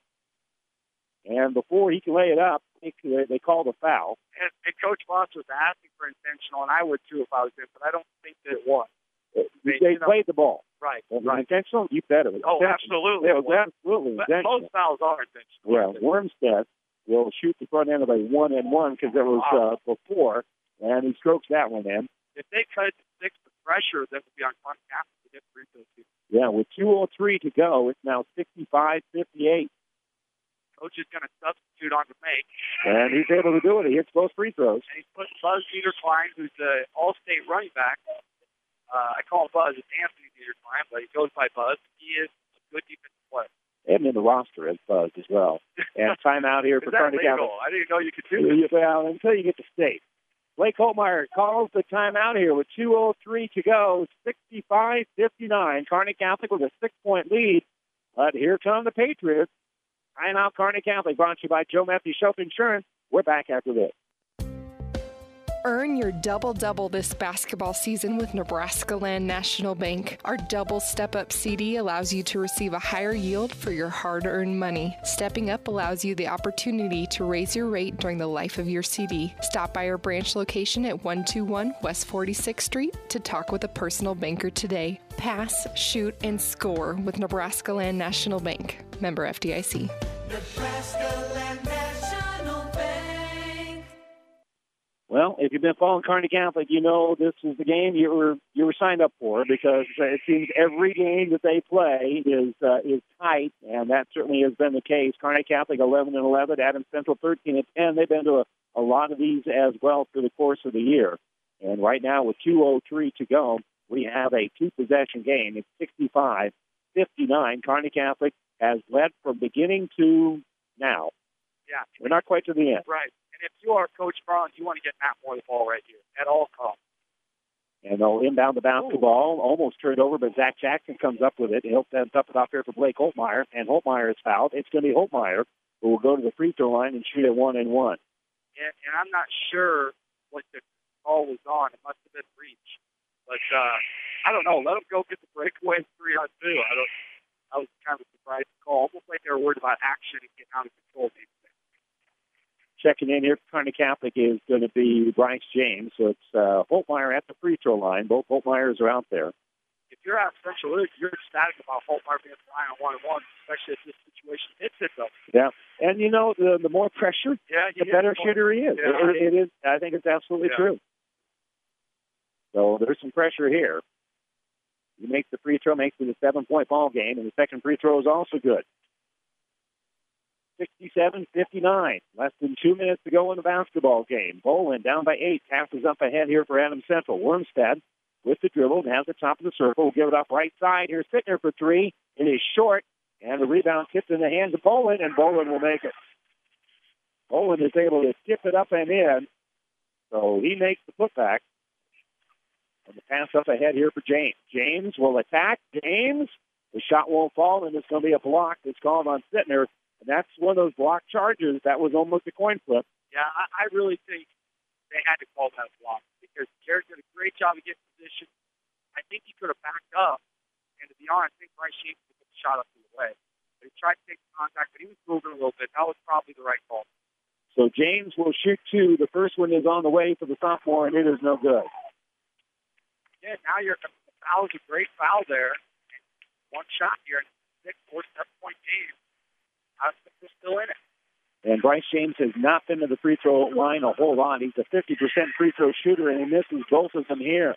And before he can lay it up, they, they call the foul. And, and Coach Foss was asking for intentional, and I would too if I was him, but I don't think that it was. They, they you know, played the ball. Right. Was right. it intentional? You bet it was. Oh, intentional. absolutely. Yeah, it was absolutely but intentional. Most fouls are intentional. Well, Wormstead will shoot the front end of a one and one because there was wow. uh, before, and he strokes that one in. If they cut to six with pressure, that would be on Kearney Catholic to get free throws. Yeah, with two oh three to go, it's now sixty-five fifty-eight. Coach is going to substitute on the make. And he's able to do it. He hits both free throws. And he's putting Buzz Niederklein, who's the All-State running back. Uh, I call him Buzz. It's Anthony Niederklein, but he goes by Buzz. He is a good defensive player. And in the roster as Buzz as well. And timeout here for Kearney Catholic. I didn't know you could do that. Well, until you get to state. Blake Holtmeyer calls the timeout here with two oh three to go, sixty-five fifty-nine. Kearney Catholic with a six-point lead. But here come the Patriots. Timeout Kearney Catholic, brought to you by Joe Matthews Shelf Insurance. We're back after this. Earn your double-double this basketball season with Nebraska Land National Bank. Our double step-up C D allows you to receive a higher yield for your hard-earned money. Stepping up allows you the opportunity to raise your rate during the life of your C D. Stop by our branch location at one twenty-one West forty-sixth Street to talk with a personal banker today. Pass, shoot, and score with Nebraska Land National Bank. Member F D I C. Nebraska Land National Bank. Well, if you've been following Kearney Catholic, you know this is the game you were you were signed up for, because it seems every game that they play is uh, is tight, and that certainly has been the case. Kearney Catholic eleven and eleven, Adams Central thirteen and ten. They've been to a, a lot of these as well through the course of the year. And right now, with two oh three to go, we have a two-possession game. It's sixty-five fifty-nine. Kearney Catholic has led from beginning to now. Yeah. We're not quite to the end. Right. And if you are Coach Barnes, you want to get Matt Moore the ball right here at all costs. And they'll inbound the basketball, almost turned over, but Zach Jackson comes up with it. He'll dump it off here for Blake Holtmeyer, and Holtmeyer is fouled. It's going to be Holtmeyer who will go to the free throw line and shoot at one and one. And, and I'm not sure what the call was on. It must have been reach. But uh, I don't know. Let them go get the breakaway three on two. I don't. I was kind of a surprised call. Almost like they were worried about action and getting out of control. Maybe. Checking in here for Kearney Catholic is going to be Bryce James. So it's uh, Holtmeyer at the free throw line. Both Holtmeyers are out there. If you're at Central, you're ecstatic about Holtmeyer being flying on one and one, especially if this situation hits it though. Yeah, and you know the the more pressure, yeah, the better shooter he is. Yeah. It, it is. I think it's absolutely yeah. true. So there's some pressure here. He makes the free throw, makes it a seven-point ball game, and the second free throw is also good. sixty-seven fifty-nine. Less than two minutes to go in the basketball game. Bolin down by eight. Passes up ahead here for Adams Central. Wormstad with the dribble and has the top of the circle. Will give it up right side. Here's Sittner for three. It is short, and the rebound tipped in the hands of Bolin, and Bolin will make it. Bolin is able to tip it up and in, so he makes the putback. And the pass up ahead here for James. James will attack. James, the shot won't fall, and it's going to be a block that's called on Sittner. And that's one of those block charges that was almost a coin flip. Yeah, I, I really think they had to call that a block because Garrett did a great job of getting position. I think he could have backed up. And to be honest, I think Bryce James took the shot up to the way. But he tried to take contact, but he was moving a little bit. That was probably the right call. So James will shoot two. The first one is on the way for the sophomore, and it is no good. Yeah, now you're the foul is a great foul there. And one shot here, six, four, seven point game. I think they're still in it. And Bryce James has not been to the free throw line a whole lot. He's a fifty percent free throw shooter, and he misses both of them here.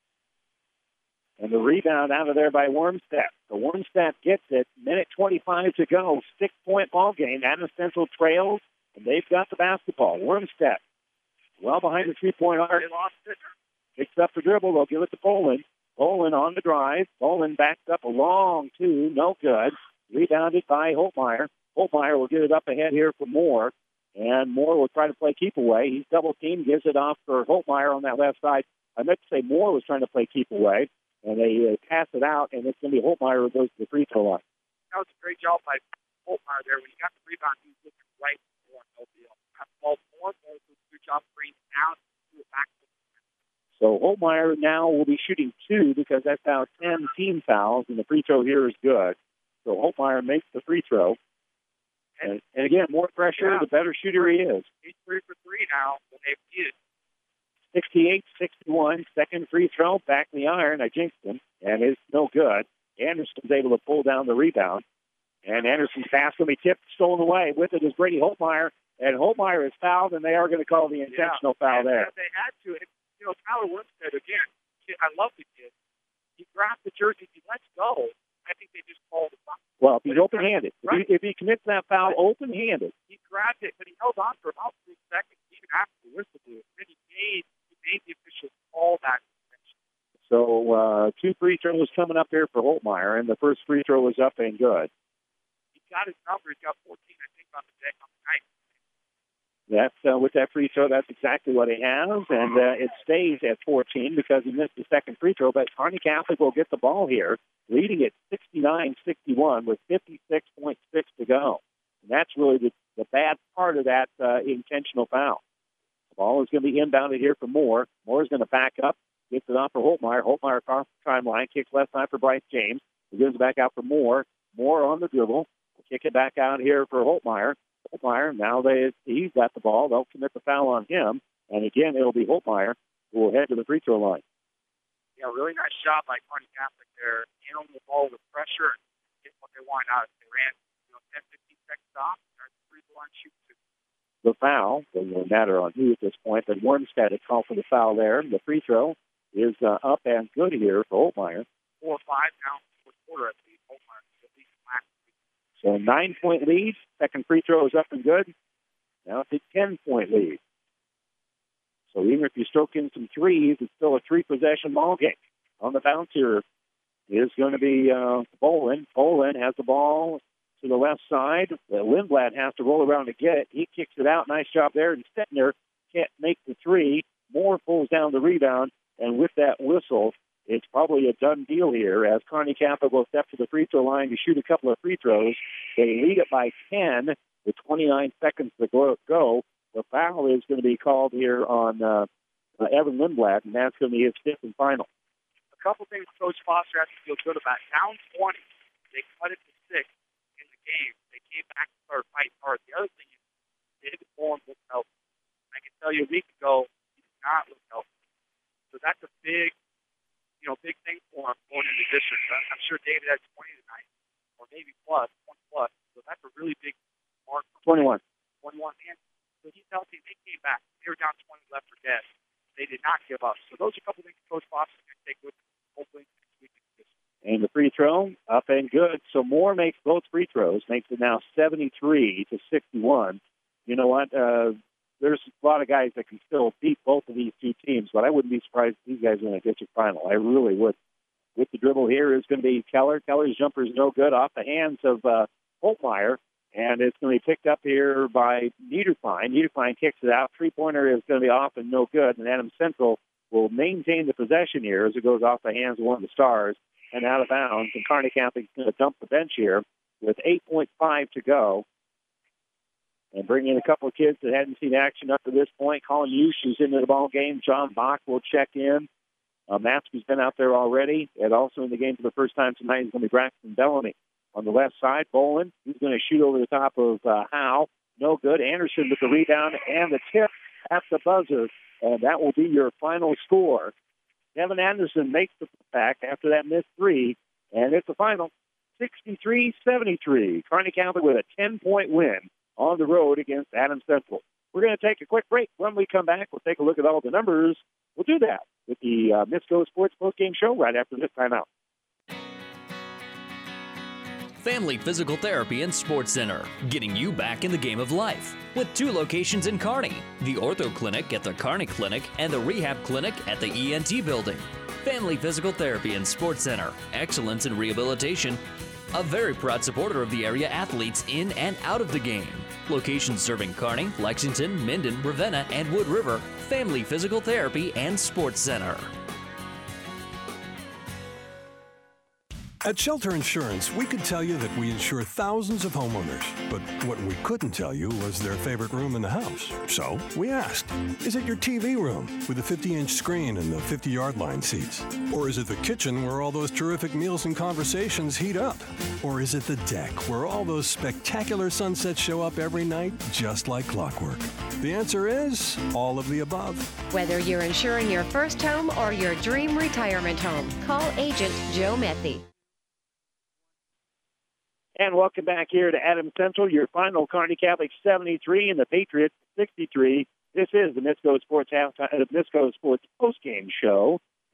And the rebound out of there by Wormstad. So Wormstad gets it. Minute twenty-five to go. Six-point ball game. Adams Central trails, and they've got the basketball. Wormstad well behind the three-point arc. They lost it. Picks up the dribble. They'll give it to Bolin. Bolin on the drive. Bolin backs up a long two. No good. Rebounded by Holtmeyer. Holtmeyer will get it up ahead here for Moore. And Moore will try to play keep away. He's double teamed, gives it off for Holtmeyer on that left side. I meant to say Moore was trying to play keep away. And they uh, pass it out, and it's going to be Holtmeyer who goes to the free throw line. That was a great job by Holtmeyer there. When he got the rebound, he was looking right for no deal. Got the ball more, Moore did a good job bringing it down to it back. So Holtmeyer now will be shooting two because that's now ten team fouls, and the free throw here is good. So Holtmeyer makes the free throw. And, and again, more pressure, yeah. the better shooter he is. He's three for three now when they've used. sixty-eight sixty-one, second free throw, back in the iron. I jinxed him, and it's no good. Anderson's able to pull down the rebound. And Anderson's pass will be tipped, stolen away. With it is Brady Holtmeyer, and Holtmeyer is fouled, and they are going to call the intentional yeah. foul and, there. They had to. And, you know, Tyler Wormstead, again, I love the kid. He grabs the jersey, he lets go. I think they just called it. Well, if he's open-handed. Right. If, he, if he commits that foul open-handed. He grabbed it, but he held on for about three seconds, even after the whistle blew. Then he made, he made the officials call that. So uh, two free throws coming up here for Holtmeyer, and the first free throw was up and good. He got his number. He got fourteen, I think, on the day on the night. That's uh, with that free throw. That's exactly what he has, and uh, it stays at fourteen because he missed the second free throw. But Kearney Catholic will get the ball here, leading at sixty-nine sixty-one with fifty-six point six to go. And that's really the, the bad part of that uh, intentional foul. The ball is going to be inbounded here for Moore. Moore's going to back up. Gets it off for Holtmeyer. Holtmeyer across the timeline. Kicks left side for Bryce James. He gives it back out for Moore. Moore on the dribble. Kick it back out here for Holtmeyer. Holtmeyer, now they, he's got the ball. They'll commit the foul on him. And again, it'll be Holtmeyer who will head to the free throw line. Yeah, really nice job by Kearney Catholic there. Handling the ball with pressure and getting what they want out of it. They ran, you know, ten, fifteen seconds off. They're at the free throw line shooting. The foul, doesn't really matter on who at this point, but Wormstead had called for the foul there. The free throw is uh, up and good here for Holtmeyer. Four or five now, fourth quarter, I believe. Holtmeyer at least last week. So nine-point lead. Second free throw is up and good. Now it's a ten-point lead. So even if you stroke in some threes, it's still a three-possession ball game. On the bounce here is going to be uh, Bolin. Bolin has the ball to the left side. Uh, Lindblad has to roll around to get it. He kicks it out. Nice job there. And Stettner can't make the three. Moore pulls down the rebound. And with that whistle, it's probably a done deal here as Kearney Catholic will step to the free throw line to shoot a couple of free throws. They lead it by ten with twenty-nine seconds to go. The foul is going to be called here on uh, uh, Evan Lindblad, and that's going to be his fifth and final. A couple things Coach Foster has to feel good about. Down twenty, they cut it to six in the game. They came back and started fighting hard. The other thing is David Bourne looked healthy. I can tell you a week ago, he did not look healthy. So that's a big, you know, big thing for him going into district. I'm sure David had twenty tonight, or maybe plus, twenty plus. So that's a really big mark. twenty-one. twenty-one, man. So he's healthy. They came back. They were down twenty left for dead. They did not give up. So those are a couple things Coach Foster's going to take with him, hopefully next week. And the free throw, up and good. So Moore makes both free throws, makes it now seventy-three to sixty-one. You know what? Uh, There's a lot of guys that can still beat both of these two teams, but I wouldn't be surprised if these guys win a district final. I really would. With the dribble here is going to be Keller. Keller's jumper is no good off the hands of uh, Holtmeyer, and it's going to be picked up here by Niederfine. Niederfine kicks it out. Three-pointer is going to be off and no good, and Adams Central will maintain the possession here as it goes off the hands of one of the Stars and out of bounds. And Kearney Catholic is going to dump the bench here with eight point five to go. And bring in a couple of kids that hadn't seen action up to this point. Colin Hughes is into the ball game. John Bach will check in. Uh, Matsky's been out there already. And also in the game for the first time tonight is going to be Braxton Bellamy. On the left side, Bolin, he's going to shoot over the top of uh, Howe. No good. Anderson with the rebound and the tip at the buzzer. And that will be your final score. Kevin Anderson makes the back after that missed three. And it's the final sixty-three seventy-three. Kearney Catholic with a ten-point win on the road against Adams Central. We're going to take a quick break. When we come back, we'll take a look at all the numbers. We'll do that with the uh, Misco Sports Postgame Show right after this timeout. Family Physical Therapy and Sports Center, getting you back in the game of life. With two locations in Kearney, the Ortho Clinic at the Kearney Clinic and the Rehab Clinic at the E N T Building. Family Physical Therapy and Sports Center, excellence in rehabilitation. A very proud supporter of the area athletes in and out of the game. Locations serving Kearney, Lexington, Minden, Ravenna, and Wood River. Family Physical Therapy and Sports Center. At Shelter Insurance, we could tell you that we insure thousands of homeowners, but what we couldn't tell you was their favorite room in the house. So we asked, is it your T V room with a fifty-inch screen and the fifty-yard line seats? Or is it the kitchen where all those terrific meals and conversations heat up? Or is it the deck where all those spectacular sunsets show up every night just like clockwork? The answer is all of the above. Whether you're insuring your first home or your dream retirement home, call Agent Joe Methy. And welcome back here to Adams Central, your final Kearney Catholic seventy-three and the Patriots sixty-three. This is the Misco Sports halftime, the Misco Sports postgame show.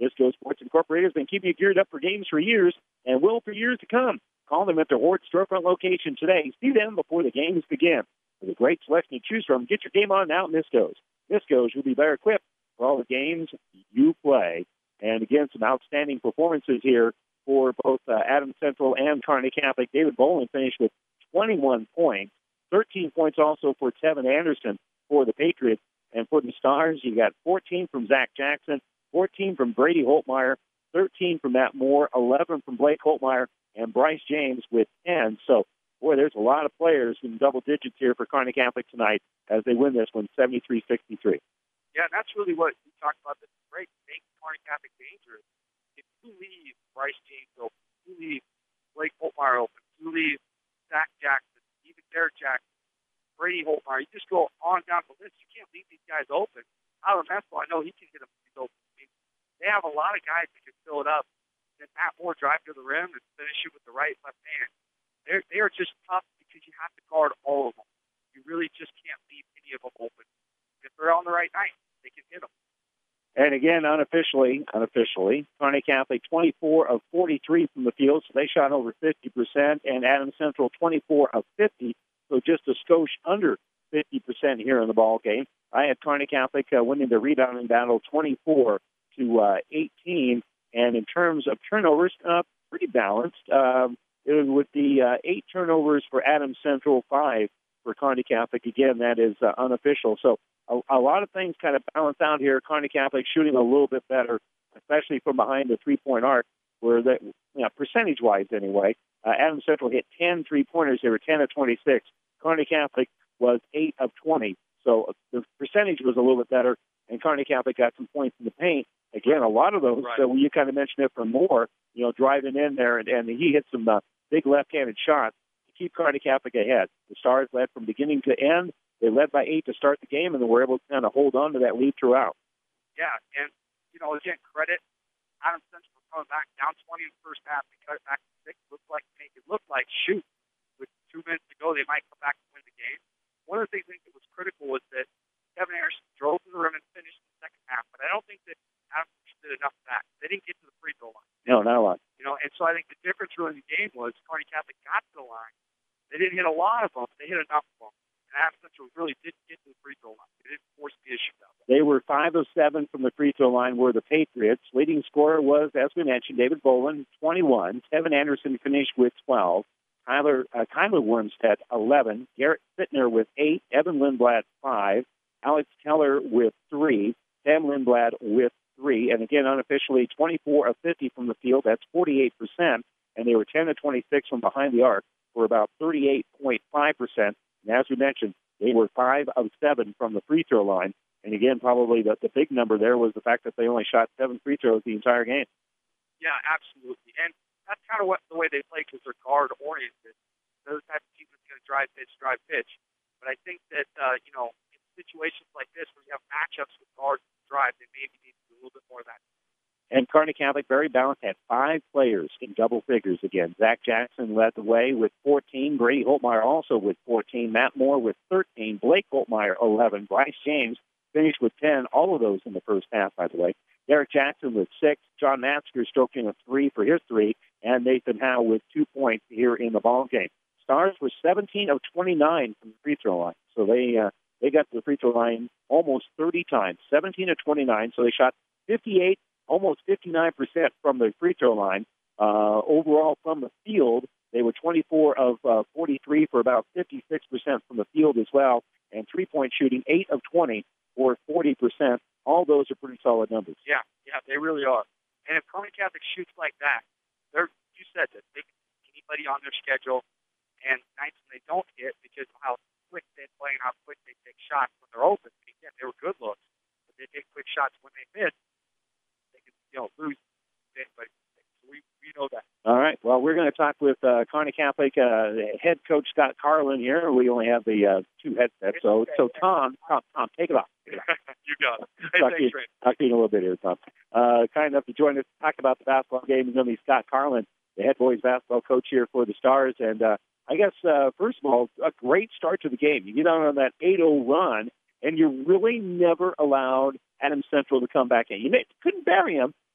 Nisco Sports Incorporated has been keeping you geared up for games for years and will for years to come. Call them at their Hort storefront location today. See them before the games begin. With a great selection to choose from, get your game on now at Nisco's. Nisco's will be better equipped for all the games you play. And again, some outstanding performances here for both uh, Adams Central and Kearney Catholic. David Boland finished with twenty-one points, thirteen points also for Tevin Anderson for the Patriots. And for the Stars, you got fourteen from Zach Jackson, fourteen from Brady Holtmeyer, thirteen from Matt Moore, eleven from Blake Holtmeyer, and Bryce James with ten. So, boy, there's a lot of players in double digits here for Kearney Catholic tonight as they win this one seventy-three sixty-three. Yeah, that's really what we talked about this break, make Kearney Catholic dangerous. If you leave Bryce James open, you leave Blake Holtmeyer open, you leave Zach Jackson, even Derek Jackson, Brady Holtmeyer, you just go on down the list. You can't leave these guys open. Alan Messel, I know he can hit them open. I mean, they have a lot of guys that can fill it up. And Matt Moore drive to the rim and finish it with the right left hand. They're, they are just tough because you have to guard all of them. You really just can't leave any of them open. If they're on the right night, they can hit them. And again, unofficially, unofficially, Kearney Catholic twenty-four of forty-three from the field, so they shot over fifty percent, and Adams Central twenty-four of fifty, so just a skosh under fifty percent here in the ball game. I had Kearney Catholic uh, winning the rebounding battle twenty-four to eighteen, and in terms of turnovers, uh, pretty balanced. Um, it was with the uh, eight turnovers for Adams Central, five for Kearney Catholic. Again, that is uh, unofficial. So a, a lot of things kind of balance out here. Kearney Catholic shooting a little bit better, especially from behind the three-point arc, where that, you know, percentage-wise anyway. Uh, Adams Central hit ten three-pointers. They were ten of twenty-six. Kearney Catholic was eight of twenty. So the percentage was a little bit better, and Kearney Catholic got some points in the paint. Again, a lot of those, right. so you kind of mentioned it for Moore, you know, driving in there, and, and he hit some uh, big left-handed shots to keep Kearney Catholic ahead. The Stars led from beginning to end. They led by eight to start the game, and they were able to kind of hold on to that lead throughout. Yeah, and, you know, again, credit Adams Central for coming back down twenty in the first half. They cut it back to six. It looked like, it looked like, shoot, with two minutes to go, they might come back and win the game. One of the things I think that was critical was that Kevin Anderson drove to the rim and finished in the second half, but I don't think that Adams did enough of that. They didn't get to the free throw line. No, not a lot. You know, and so I think the difference really in the game was Kearney Catholic got to the line. They didn't hit a lot of them. They hit enough of them. And Adams Central really didn't get to the free throw line. They didn't force the issue out. They were five of seven from the free throw line were the Patriots. Leading scorer was, as we mentioned, David Boland, twenty-one. Kevin Anderson finished with twelve. Tyler, uh, Kyler Wormstead, eleven. Garrett Fittner with eight. Evan Lindblad, five. Alex Keller with three. Sam Lindblad with three. And again, unofficially, twenty-four of fifty from the field. That's forty-eight percent. And they were ten of twenty-six from behind the arc for about thirty-eight point five percent. And as we mentioned, they were five of seven from the free throw line. And again, probably the, the big number there was the fact that they only shot seven free throws the entire game. Yeah, absolutely. And that's kind of what the way they play because they're guard-oriented. Those type of teams are going to drive pitch, drive pitch. But I think that, uh, you know, in situations like this where you have matchups with guards and drive, they maybe need to do a little bit more of that. And Kearney Catholic, very balanced, had five players in double figures again. Zach Jackson led the way with fourteen. Brady Holtmeyer also with fourteen. Matt Moore with thirteen. Blake Holtmeyer, eleven. Bryce James finished with ten. All of those in the first half, by the way. Derek Jackson with six. John Matsker stroking a three for his three. And Nathan Howe with two points here in the ball game. Stars were seventeen of twenty-nine from the free throw line. So they uh, they got to the free throw line almost thirty times. seventeen of twenty-nine. So they shot fifty-eight, almost fifty-nine percent from the free throw line. Uh, overall from the field, they were twenty-four of uh, forty-three for about fifty-six percent from the field as well. And three-point shooting, eight of twenty or forty percent. All those are pretty solid numbers. Yeah, yeah, they really are. And if Kearney Catholic shoots like that, they're, you said that, they can get anybody on their schedule, and nights when they don't hit because of how quick they play and how quick they take shots when they're open. And again, they were good looks, but they take quick shots when they miss. They can, you know, lose. But we, we know that. All right. Well, we're going to talk with uh, Kearney Catholic uh, head coach Scott Carlin here. We only have the uh, two headsets. So, so Tom, Tom, Tom, take it off. You got it. Hey, talk, thanks, to you, Ray. talk to you in a little bit here, Tom. Uh, kind enough to join us to talk about the basketball game is going to be Scott Carlin, the head boys basketball coach here for the Stars. And uh, I guess, uh, first of all, a great start to the game. You get out on that eight oh run, and you really never allowed Adams Central to come back in. You may, couldn't bury them,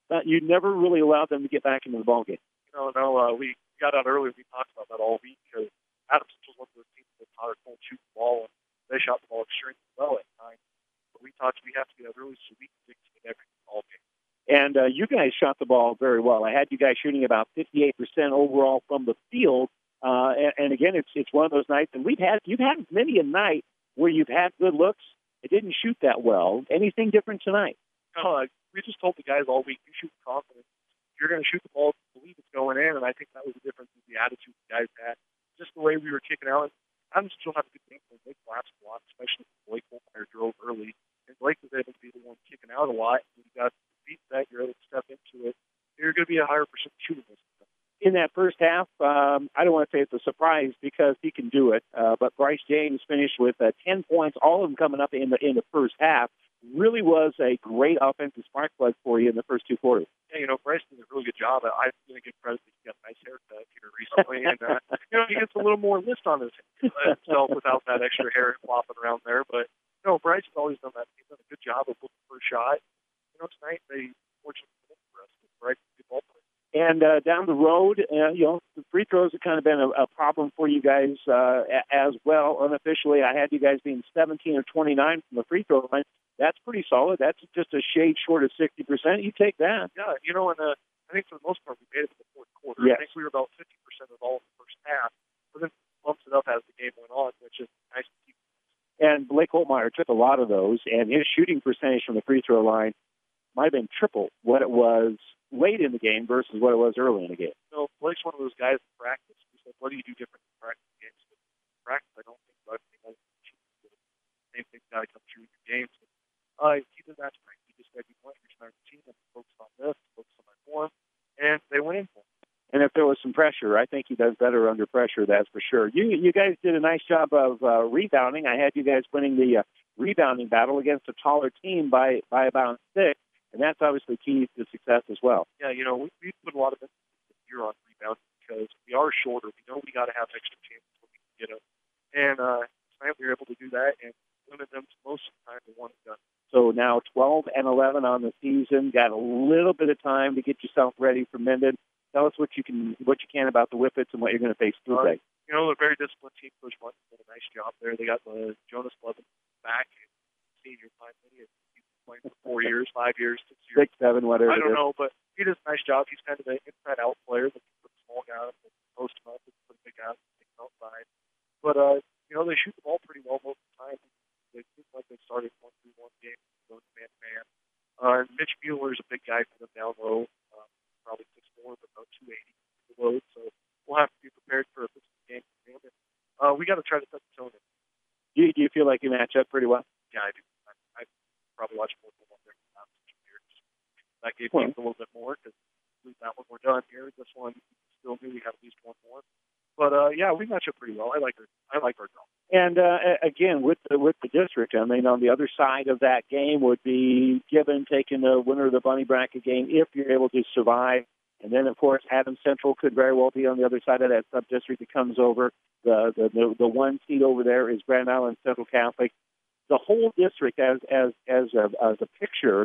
uh, you never really allowed them to get back into the ball game. You know, no, uh, we got out early. We talked about that all week because Adams was one of those teams that taught us to shoot the ball, and they shot the ball extremely well at times. But we talked we have to get out early so we can get every ball game. And uh, you guys shot the ball very well. I had you guys shooting about fifty-eight percent overall from the field. Uh, and, and again, it's it's one of those nights, and we've had you've had many a night where you've had good looks. It didn't shoot that well. Anything different tonight? No, uh, we just told the guys all week, you shoot with confidence. You're going to shoot the ball, believe it's going in, and I think that was the difference with the attitude the guys had. Just the way we were kicking out. I'm still have a good game for Blake last a lot, especially if Blake Holmeyer drove early. And Blake was able to be the one kicking out a lot. When you got the beat that, you're able to step into it. You're going to be a higher percent shooter this time. In that first half, um, I don't want to say it's a surprise because he can do it, uh, but Bryce James finished with uh, ten points, all of them coming up in the in the first half. Really was a great offensive spark plug for you in the first two quarters. Yeah, you know, Bryce did a really good job. I'm going to give credit that he got a nice haircut here recently, and uh, you know, he gets a little more list on his himself without that extra hair flopping around there. But you know, Bryce has always done that. He's done a good job of looking for a shot. You know, tonight they fortunately won for us. Bryce is a good ball player. And uh, down the road, uh, you know, the free throws have kind of been a, a problem for you guys uh, as well. Unofficially, I had you guys being seventeen or twenty-nine from the free throw line. That's pretty solid. That's just a shade short of sixty percent. You take that. Yeah, you know, and uh, I think for the most part we made it to the fourth quarter. Yes. I think we were about fifty percent of all in the first half, but then bumps it up as the game went on, which is nice to see. And Blake Holmeyer took a lot of those, and his shooting percentage from the free throw line might have been triple what it was late in the game versus what it was early in the game. You know, Blake's one of those guys in practice. He's like, what do you do different in practice games? In practice, I don't think about anything other than shooting. Same thing's got to come true in your games. Uh, he did that tonight. He just said, you want your smart team and focus on this, focus on my form, and they went in for him. And if there was some pressure, I think he does better under pressure, that's for sure. You you guys did a nice job of uh, rebounding. I had you guys winning the uh, rebounding battle against a taller team by, by about six, and that's obviously key to success as well. Yeah, you know, we, we put a lot of emphasis this year on rebounding because we are shorter. We know we got to have extra chances when we can get them. And uh, tonight we were able to do that and limit them to most of the time to one and done. So now twelve and eleven on the season. Got a little bit of time to get yourself ready for Minden. Tell us what you can what you can about the Whippets and what you're going to face today. Uh, you know, a very disciplined team. Coach Martin did a nice job there. They got the Jonas Levin back, senior finally. He's playing for four years, five years, six years. Six, seven, whatever. I don't it is. know, but he does a nice job. He's kind of an inside-out player. That can put a small guy up and post him up and put a big guy up and take him outside. But, uh, you know, they shoot the ball pretty well most of the time. They seem like they started one through one game, going man-to-man. Uh, Mitch Mueller is a big guy for them down low. Uh, probably six four, but about two eighty the load. So we'll have to be prepared for a physical game for him. Uh, we got to try to set the tone in. Do you, do you feel like you match up pretty well? Yeah, I do. I, I probably watched more than one there for the last two years. That gave Well, me a little bit more because that one we're done here. This one still knew we had at least one more. But uh, yeah, we match up pretty well. I like our I like our draw. And uh, again, with the with the district, I mean, on the other side of that game would be Gibbon taking the winner of the Bunny Bracket game if you're able to survive. And then, of course, Adams Central could very well be on the other side of that sub-district that comes over. The the, the, the one seed over there is Grand Island Central Catholic. The whole district as as as a, as a picture,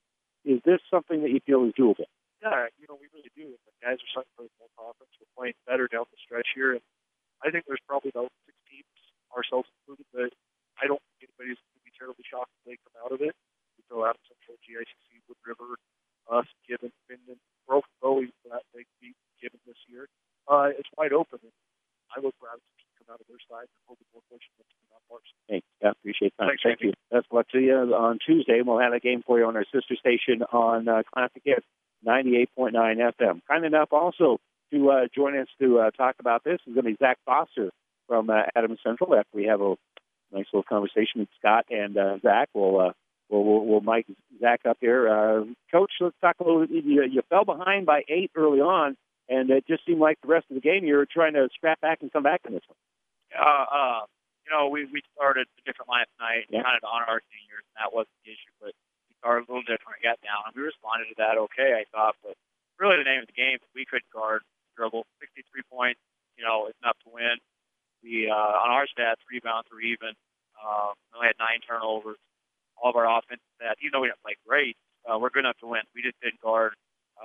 is this something that you feel is doable? Yeah, you know, we really do. The guys are starting to play more conference. We're playing better down the stretch here. And I think there's probably about six teams, ourselves included, that I don't think anybody's going to be terribly shocked if they come out of it. We throw out Central, G I C C, Wood River, us, Gibbon, Minden, Broke Bowie for that big beat Gibbon this year. Uh, it's wide open. And I look for Adams to come out of their side and hope it's more fortunate to come out of ours. Hey, yeah, appreciate that. Thanks, Thank Randy. you. Best of luck to you on Tuesday. We'll have a game for you on our sister station on uh, Classic Hits ninety-eight point nine F M. Kind enough also to uh, join us to uh, talk about this is going to be Zach Foster from uh, Adams Central. After we have a nice little conversation with Scott and uh, Zach, we'll, uh, we'll, we'll, we'll mic Zach up here. Uh, Coach, let's talk a little bit. You, you fell behind by eight early on, and it just seemed like the rest of the game you were trying to scrap back and come back in this one. Uh, uh, you know, we, we started a different lineup tonight, Yeah. kind of to honor our seniors, and that wasn't the issue, but we started a little different, got down, and we responded to that okay, I thought, but really the name of the game, we couldn't guard, dribble, sixty-three points, you know, it's enough to win. We, uh, on our stats, rebounds were even, uh, we only had nine turnovers, all of our offense stats, even though we didn't play great, uh, we're good enough to win. We just didn't guard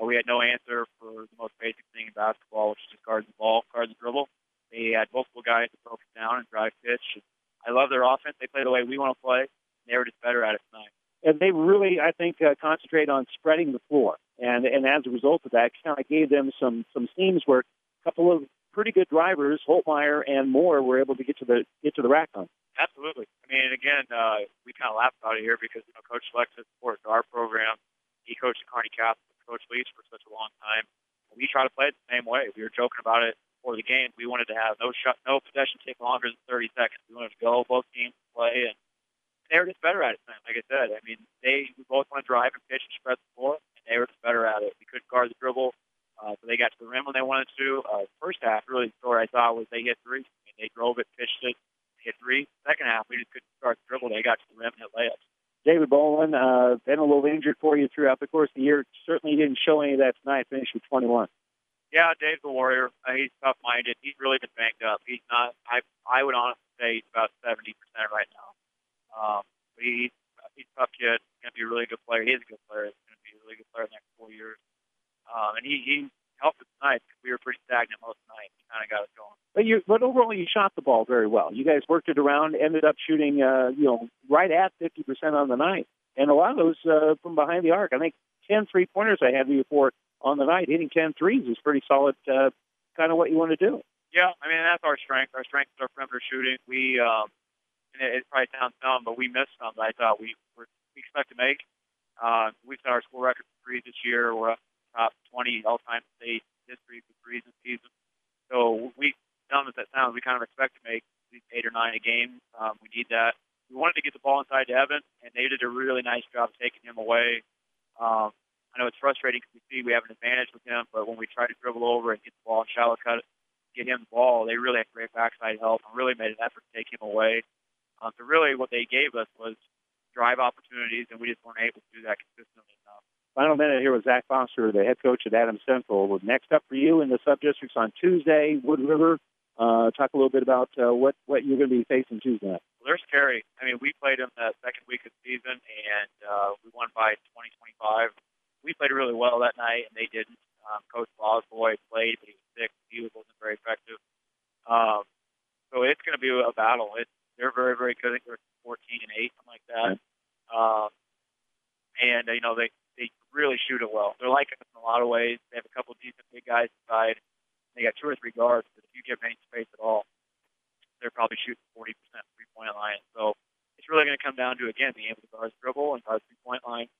Uh, we had no answer for the most basic thing in basketball, which is just guard the ball, guard the dribble. They had multiple guys to focus down and drive pitch. I love their offense. They play the way we want to play. And they were just better at it tonight. And they really, I think, uh, concentrate on spreading the floor. And and as a result of that, it kind of gave them some some seams where a couple of pretty good drivers, Holtmeyer and Moore, were able to get to the get to the rack on. Absolutely. I mean, again, uh, we kind of laugh about it here because you know Coach Flex has supported our program. He coached at Kearney Catholic, Coach Leach for such a long time. We try to play it the same way. We were joking about it before the game. We wanted to have no shot, no possession take longer than thirty seconds. We wanted to go, both teams play, and they were just better at it tonight. Like I said, I mean, they we both want to drive and pitch and spread the floor, and they were just better at it. We couldn't guard the dribble, uh, so they got to the rim when they wanted to. Uh, first half, really, the story I thought was they hit three. I mean, they drove it, pitched it, hit three. Second half, we just couldn't guard the dribble. They got to the rim and hit layups. David Bolin, uh, been a little injured for you throughout the course of the year. Certainly didn't show any of that tonight. Finished with twenty-one. Yeah, Dave's a warrior. Uh, he's tough-minded. He's really been banged up. He's not. I I would honestly say he's about seventy percent right now. Um, but he's he's a tough kid. He's going to be a really good player. He is a good player. He's going to be a really good player in the next four years. Um, and he, he helped us tonight because we were pretty stagnant most of the night. He kind of got us going. But you, but overall, you shot the ball very well. You guys worked it around, ended up shooting, uh, you know, right at fifty percent on the night, and a lot of those uh, from behind the arc. I think ten three-pointers I had you for on the night. Hitting ten threes is pretty solid, uh, kind of what you want to do. Yeah, I mean that's our strength. Our strength is our perimeter shooting. We, um, and it, it probably sounds dumb, but we missed some that I thought we were we expect to make. Uh, we set our school record for threes this year. We're up top twenty all-time state history for threes this season. So we. Dumb as that sounds, we kind of expect to make eight or nine a game. Um, we need that. We wanted to get the ball inside to Evan, and they did a really nice job of taking him away. Um, I know it's frustrating because we see we have an advantage with him, but when we try to dribble over and get the ball and shallow cut it, get him the ball, they really had great backside help and really made an effort to take him away. Um, so really what they gave us was drive opportunities, and we just weren't able to do that consistently enough. Final minute here with Zach Foster, the head coach at Adams Central. Next up for you in the sub-districts on Tuesday, Wood River. Uh, talk a little bit about uh, what, what you're going to be facing Tuesday night. Well, there's Terry. I mean, we played them the second week of the season, and uh, we won by twenty, twenty-five. We played really well that night, and they didn't. Um, Coach Bosboy played, but he was sick. He wasn't very effective. Um, so it's going to be a battle. It's, they're very, very good. I think they're fourteen and eight, something like that. Right. Um, and, uh, you know, they, they really shoot it well. They're like us in a lot of ways. They have a couple of decent big guys inside. They got two or three guards, but if you give them any space at all, they're probably shooting forty percent three-point line. So it's really going to come down to, again, being able to guard dribble and guard three-point line.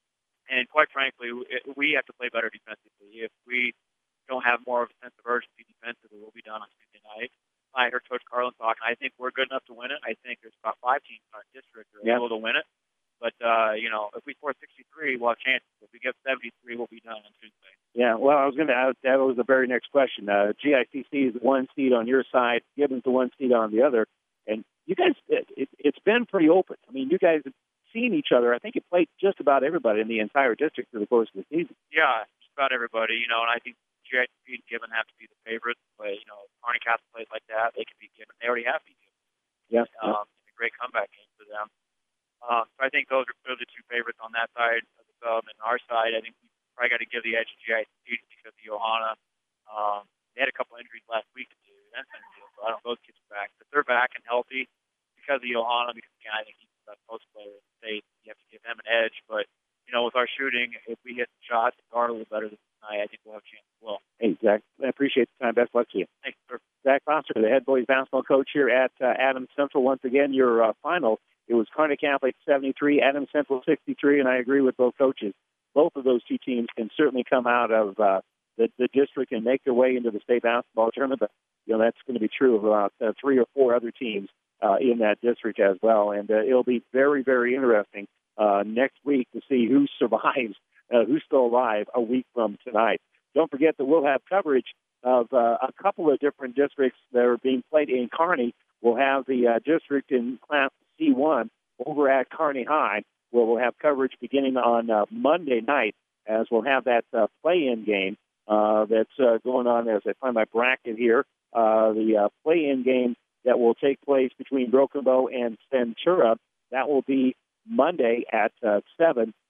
And quite frankly, it, we have to play better defensively. If we don't have more of a sense of urgency defensively, we'll be done on Tuesday night. I heard Coach Carlin talking. I think we're good enough to win it. I think there's about five teams in our district that are yeah. able to win it. But, uh, you know, if we score sixty-three, we'll have chances. If we get seventy-three, we'll be done on Tuesday. Yeah, well, I was going to, that was the very next question. Uh, G I C C is the one seed on your side, Gibbons the one seed on the other. And you guys, it, it, it's been pretty open. I mean, you guys have seen each other. I think you played just about everybody in the entire district through the course of the season. Yeah, just about everybody, you know, and I think G I C C and Gibbon have to be the favorites. But, you know, Kearney Catholic plays like that, they can beat Gibbon. They already have beat Gibbon. Yeah. Um, yeah. It's a great comeback game for them. Um, so I think those are, those are the two favorites on that side of the sub. And our side, I think we probably got to give the edge to G I C C because of Johanna. Um, they had a couple injuries last week, too. That's been a deal. So I don't know if those kids are back. But they're back and healthy because of Johanna, because, again, I think he's the best post player in the state. You have to give them an edge. But, you know, with our shooting, if we hit the shots and guard a little better than tonight, I think we'll have a chance as well. Hey, Zach, I appreciate the time. Best luck to you. Thanks, sir. Zach Foster, the head boys basketball coach here at uh, Adams Central. Once again, your uh, final. It was Kearney Catholic seventy-three, Adams Central sixty-three, and I agree with both coaches. Both of those two teams can certainly come out of uh, the, the district and make their way into the state basketball tournament. But, you know, that's going to be true of about uh, three or four other teams uh, in that district as well. And uh, it'll be very, very interesting uh, next week to see who survives, uh, who's still alive a week from tonight. Don't forget that we'll have coverage of uh, a couple of different districts that are being played in Kearney. We'll have the uh, district in Class C one over at Kearney High, where we'll have coverage beginning on uh, Monday night, as we'll have that uh, play-in game uh, that's uh, going on as I find my bracket here. Uh, the uh, play-in game that will take place between Broken Bow and Centura, that will be Monday at uh, seven.